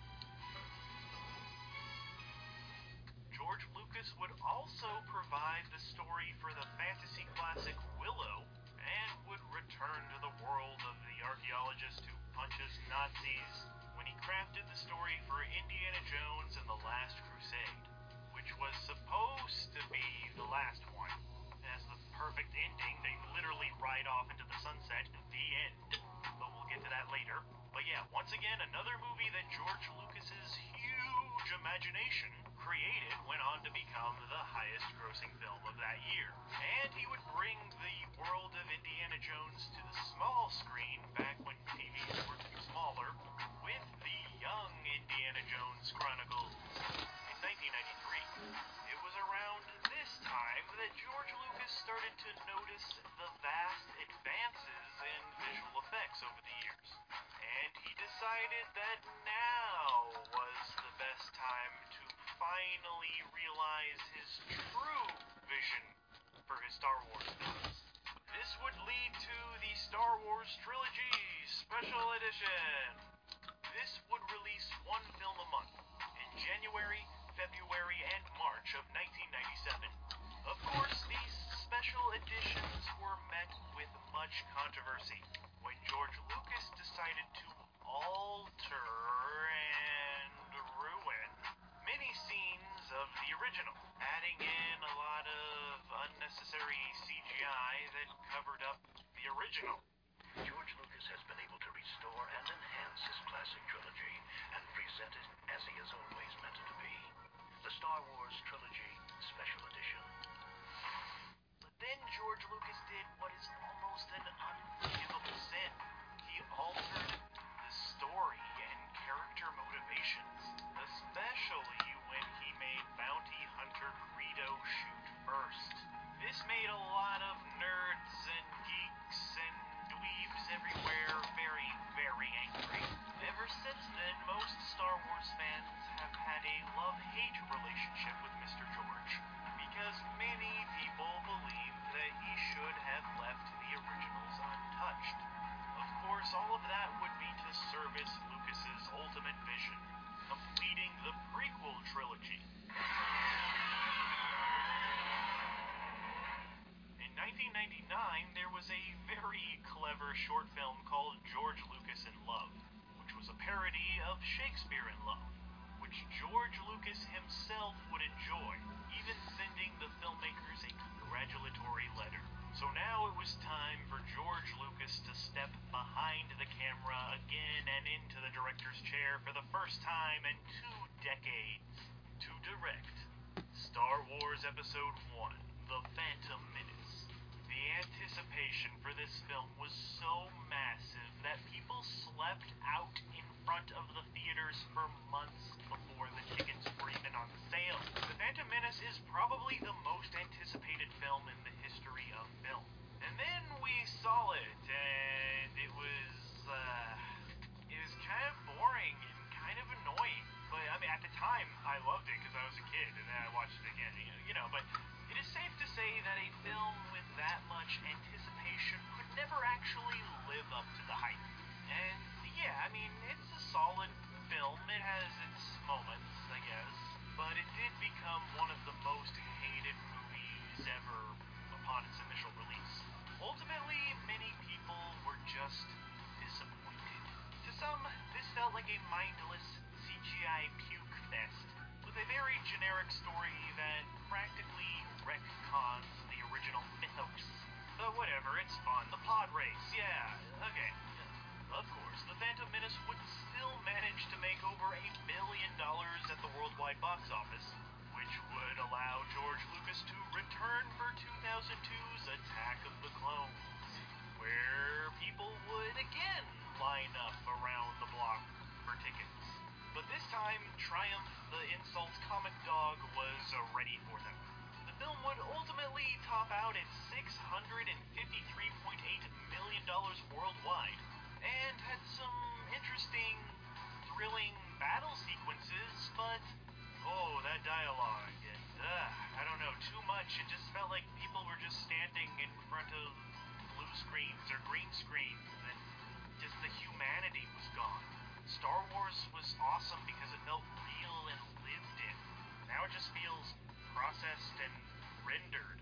George Lucas would also provide the story for the fantasy classic Willow, and would return to the world of the archaeologist who punches Nazis when he crafted the story for Indiana Jones and the Last Crusade, which was supposed to be the last one. It has the perfect ending. They literally ride off into the sunset. The end. But we'll get to that later. But yeah, once again, another movie that George Lucas's huge imagination created went on to become the highest-grossing film of that year. And he would bring the world of Indiana Jones to the small screen back when T Vs were smaller with the Young Indiana Jones Chronicles in nineteen ninety-three. It was around this time that George Lucas started to notice the vast advances in visual effects over the years. And he decided that now was the best time to finally realize his true vision for his Star Wars films. This would lead to the Star Wars Trilogy Special Edition. This would release one film a month in January, February, and March of nineteen ninety-seven. Of course, these special editions were met with much controversy when George Lucas decided to alter and ruin many scenes of the original, adding in a lot of unnecessary C G I that covered up the original. George Lucas has been able to restore and enhance his classic trilogy and present it as he has always meant it to be. The Star Wars Trilogy special edition. But then George Lucas did what is almost an unforgivable sin. He altered the story and character motivations, especially when he made bounty hunter Greedo shoot first. This made a lot of nerds and geeks and dweebs everywhere very, very angry. Ever since then, most Star Wars fans have had a love-hate relationship with Mister George, because many people believe that he should have left the originals untouched. Of course, all of that would be to service Lucas's ultimate vision, completing the prequel trilogy. In nineteen ninety-nine, there was a very clever short film called George Lucas in Love, which was a parody of Shakespeare in Love, which George Lucas himself would enjoy, even sending the filmmakers a congratulatory letter. So now it was time for George Lucas to step behind the camera again and into the director's chair for the first time in two decades to direct Star Wars Episode one, The Phantom Menace. The anticipation for this film was so massive that people slept out in front of the theaters for months before the tickets were even on sale. The Phantom Menace is probably the most anticipated film in the history of film. And then we saw it, and it was, uh, it was kind of boring and kind of annoying. But, I mean, at the time, I loved it because I was a kid, and then I watched it again, you know, you know, but it is safe to say that a film with that much anticipation could never actually live up to the hype. And, yeah, I mean, it's a solid film. It has its moments, I guess, but it did become one of the most hated movies ever upon its initial release. Ultimately, many people were just disappointed. To some, this felt like a mindless C G I puke fest, with a very generic story that practically retcons the original mythos. But whatever, it's fun. The pod race, yeah, okay. Of course, the Phantom Menace would still manage to make over a billion dollars at the worldwide box office, which would allow George Lucas to return for two thousand two's Attack of the Clones, where people would again line up around the block for tickets. But this time, Triumph, the Insults comic dog, was uh, ready for them. The film would ultimately top out at six hundred fifty-three point eight million dollars worldwide, and had some interesting, thrilling battle sequences, but, oh, that dialogue, and, uh, I don't know, too much. It just felt like people were just standing in front of blue screens or green screens, and just the humanity was gone. Star Wars was awesome because it felt real and lived in. Now it just feels processed and rendered.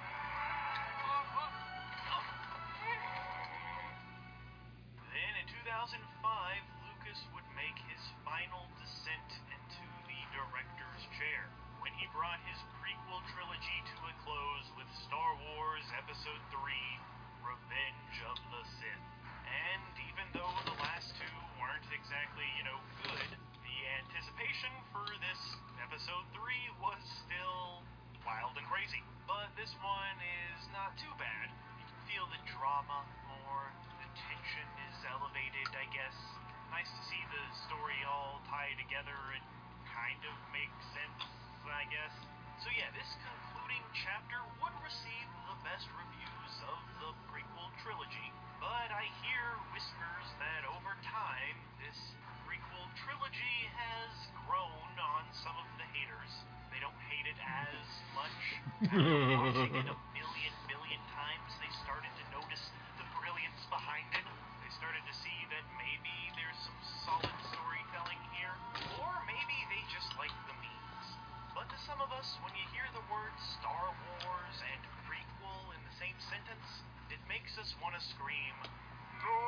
Then in two thousand five, Lucas would make his final descent into the director's chair when he brought his prequel trilogy to a close with Star Wars Episode three, Revenge of the Sith. And even though the last two weren't exactly, you know, good, the anticipation for this Episode three was still wild and crazy. But this one is not too bad. You can feel the drama more, the tension is elevated, I guess. Nice to see the story all tie together and kind of make sense, I guess. So yeah, this concluding chapter would receive the best reviews of the prequel trilogy. But I hear whispers that over time, this prequel trilogy has grown on some of the haters. They don't hate it as much. After watching it a million, million times, they started to notice the brilliance behind it. They started to see that maybe there's some solid storytelling here, or maybe they just like the memes. But to some of us, when you hear the words Star Wars and prequel in the same sentence, it makes us want to scream, "No!"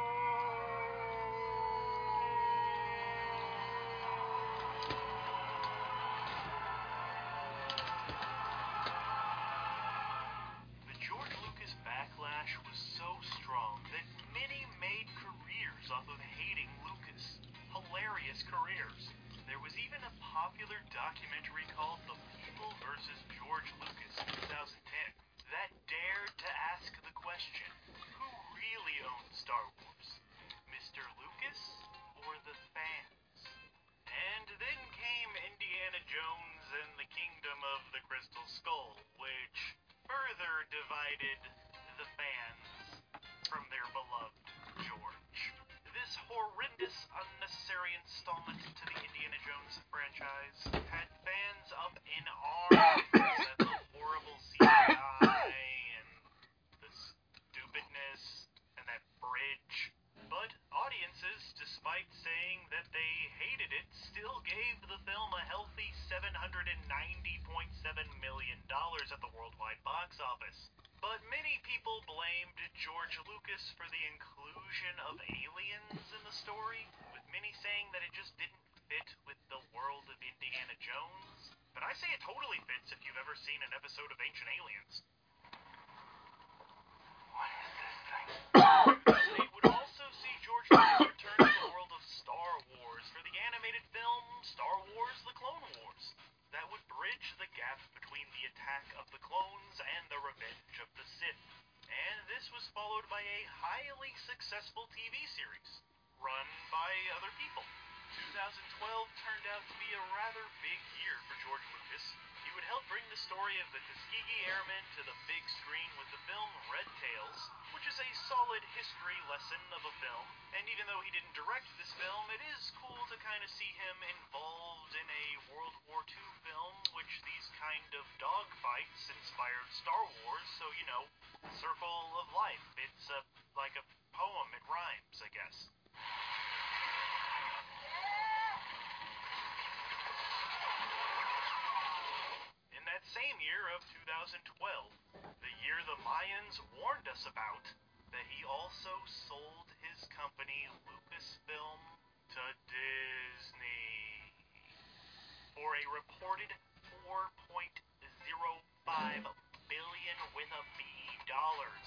The George Lucas backlash was so strong that many made careers off of hating Lucas. Hilarious careers. There was even a popular documentary called The people versus George Lucas in two thousand ten that dared to ask the question, who really owns Star Wars? Mister Lucas or the fans? And then came Indiana Jones and the Kingdom of the Crystal Skull, which further divided the fans from their beloved George. This horrendous, unnecessary installment to the Indiana Jones franchise had fans up in arms at the horrible C G I and the stupidness and that bridge. But audiences, despite saying that they hated it, still gave the film a healthy seven hundred ninety point seven million dollars at the worldwide box office. But many people blamed George Lucas for the inclusion of aliens in the story, with many saying that it just didn't fit with the world of Indiana Jones. But I say it totally fits if you've ever seen an episode of Ancient Aliens. What is this thing? They would also see George Lucas return to the world of Star Wars for the animated film Star Wars: The Clone Wars. That would bridge the gap between the Attack of the Clones and the Revenge of the Sith. And this was followed by a highly successful T V series, run by other people. two thousand twelve turned out to be a rather big year for George Lucas. He would help bring the story of the Tuskegee Airmen to the big screen with the film Red Tails, which is a solid history lesson of a film. And even though he didn't direct this film, it is cool to kind of see him involved in a World War Two film, which these kind of dogfights inspired Star Wars, so, you know, Circle of Life. It's a, like a poem, it rhymes, I guess. In that same year of two thousand twelve, the year the Mayans warned us about, that he also sold his company Lucasfilm to Disney for a reported four point zero five billion with a B dollars.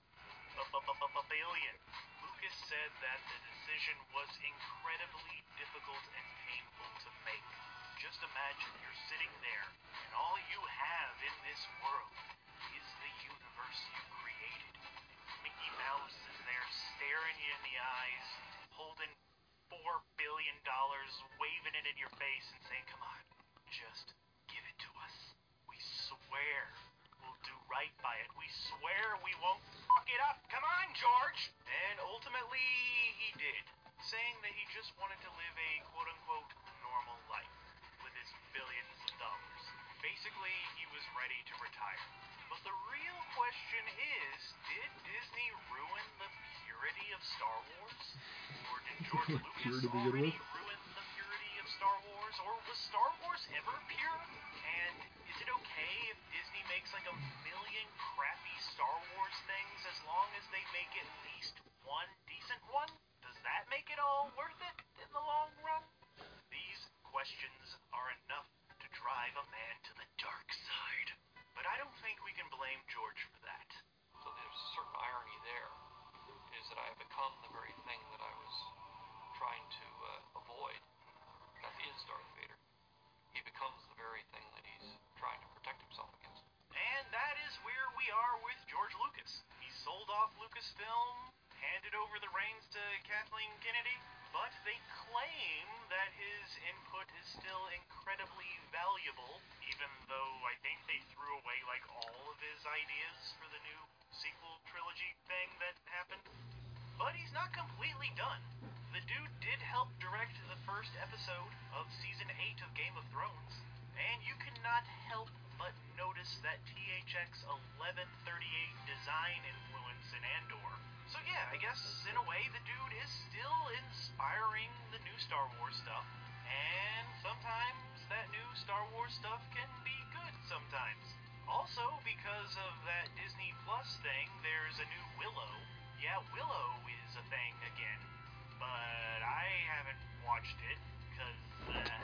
Billion. Lucas said that the decision was incredibly difficult and painful to make. Just imagine you're sitting there, and all you have in this world is the universe you created. Mickey Mouse is there staring you in the eyes, holding four billion dollars, waving it in your face and saying, come on, just give it to us. We swear we'll do right by it. We swear we won't fuck it up. Come on, George! And ultimately, he did, saying that he just wanted to live a quote-unquote normal life with his billions of dollars. Basically, he was ready to retire. But the real question is, did Disney ruin the purity of Star Wars? Or did George Lucas already ruin the purity of Star Wars? Or was Star Wars ever pure? And is it okay if Disney makes like a million crappy Star Wars things as long as they make at least one decent one? Does that make it all worth it in the long run? These questions are enough to drive a man to the dark side. But I don't think we can blame George for that. So there's a certain irony there, is that I have become the very thing that I was trying to uh, avoid. That is Darth Vader. He becomes the very thing that he's trying to protect himself against. And that is where we are with George Lucas. He sold off Lucasfilm, handed over the reins to Kathleen Kennedy, but they claim that his input is still incredibly valuable, even though I think they threw away like all of his ideas for the new sequel trilogy thing that happened. But he's not completely done. The dude did help direct the first episode of season eight of Game of Thrones, and you cannot help but notice that T H X eleven thirty-eight design influence in Andor. So yeah, I guess in a way the dude is still inspiring the new Star Wars stuff, and sometimes that new Star Wars stuff can be good sometimes. Also, because of that Disney Plus thing, there's a new Willow. Yeah, Willow is a thing again, but I haven't watched it, because, uh,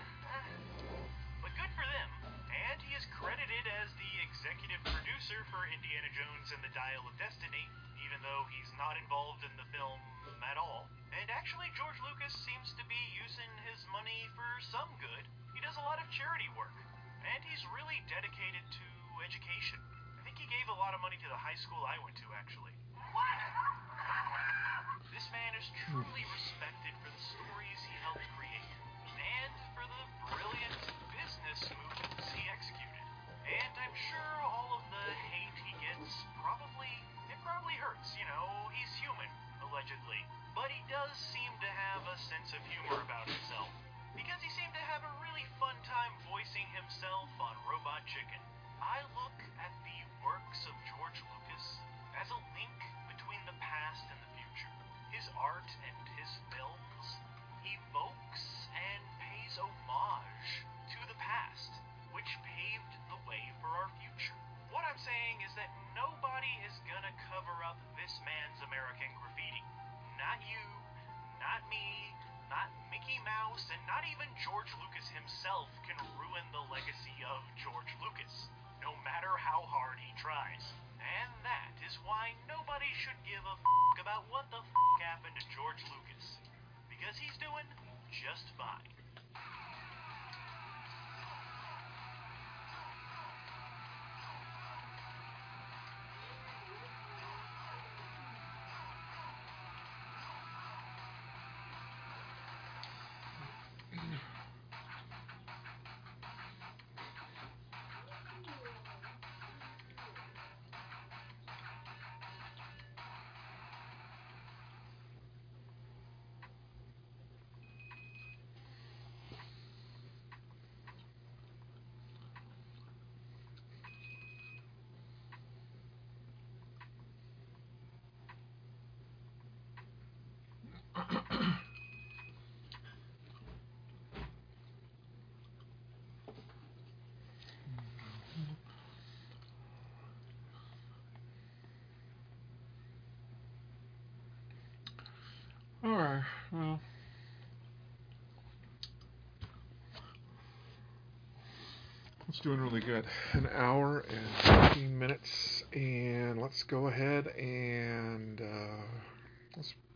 but good for them. And he is credited as the executive producer for Indiana Jones and the Dial of Destiny, even though he's not involved in the film at all. And actually, George Lucas seems to be using his money for some good. He does a lot of charity work, and he's really dedicated to education. I think he gave a lot of money to the high school I went to, actually. What? This man is truly respected for the stories he helped create, and for the brilliant business moves he executed. And I'm sure all of the hate he gets probably, it probably hurts, you know, he's human, allegedly. But he does seem to have a sense of humor about himself, because he seemed to have a really fun time voicing himself on Robot Chicken. I look at the works of George Lucas as a link between the past and the future. His art and his films evokes and pays homage to the past, which paved the way for our future. What I'm saying is that nobody is gonna cover up this man's American graffiti. Not you, not me, not Mickey Mouse, and not even George Lucas himself can ruin the legacy of George Lucas, no matter how hard he tries. And that is why nobody should give a f*** about what the f*** happened to George Lucas, because he's doing just fine. Alright, well. It's doing really good. An hour and fifteen minutes. And let's go ahead and uh, let's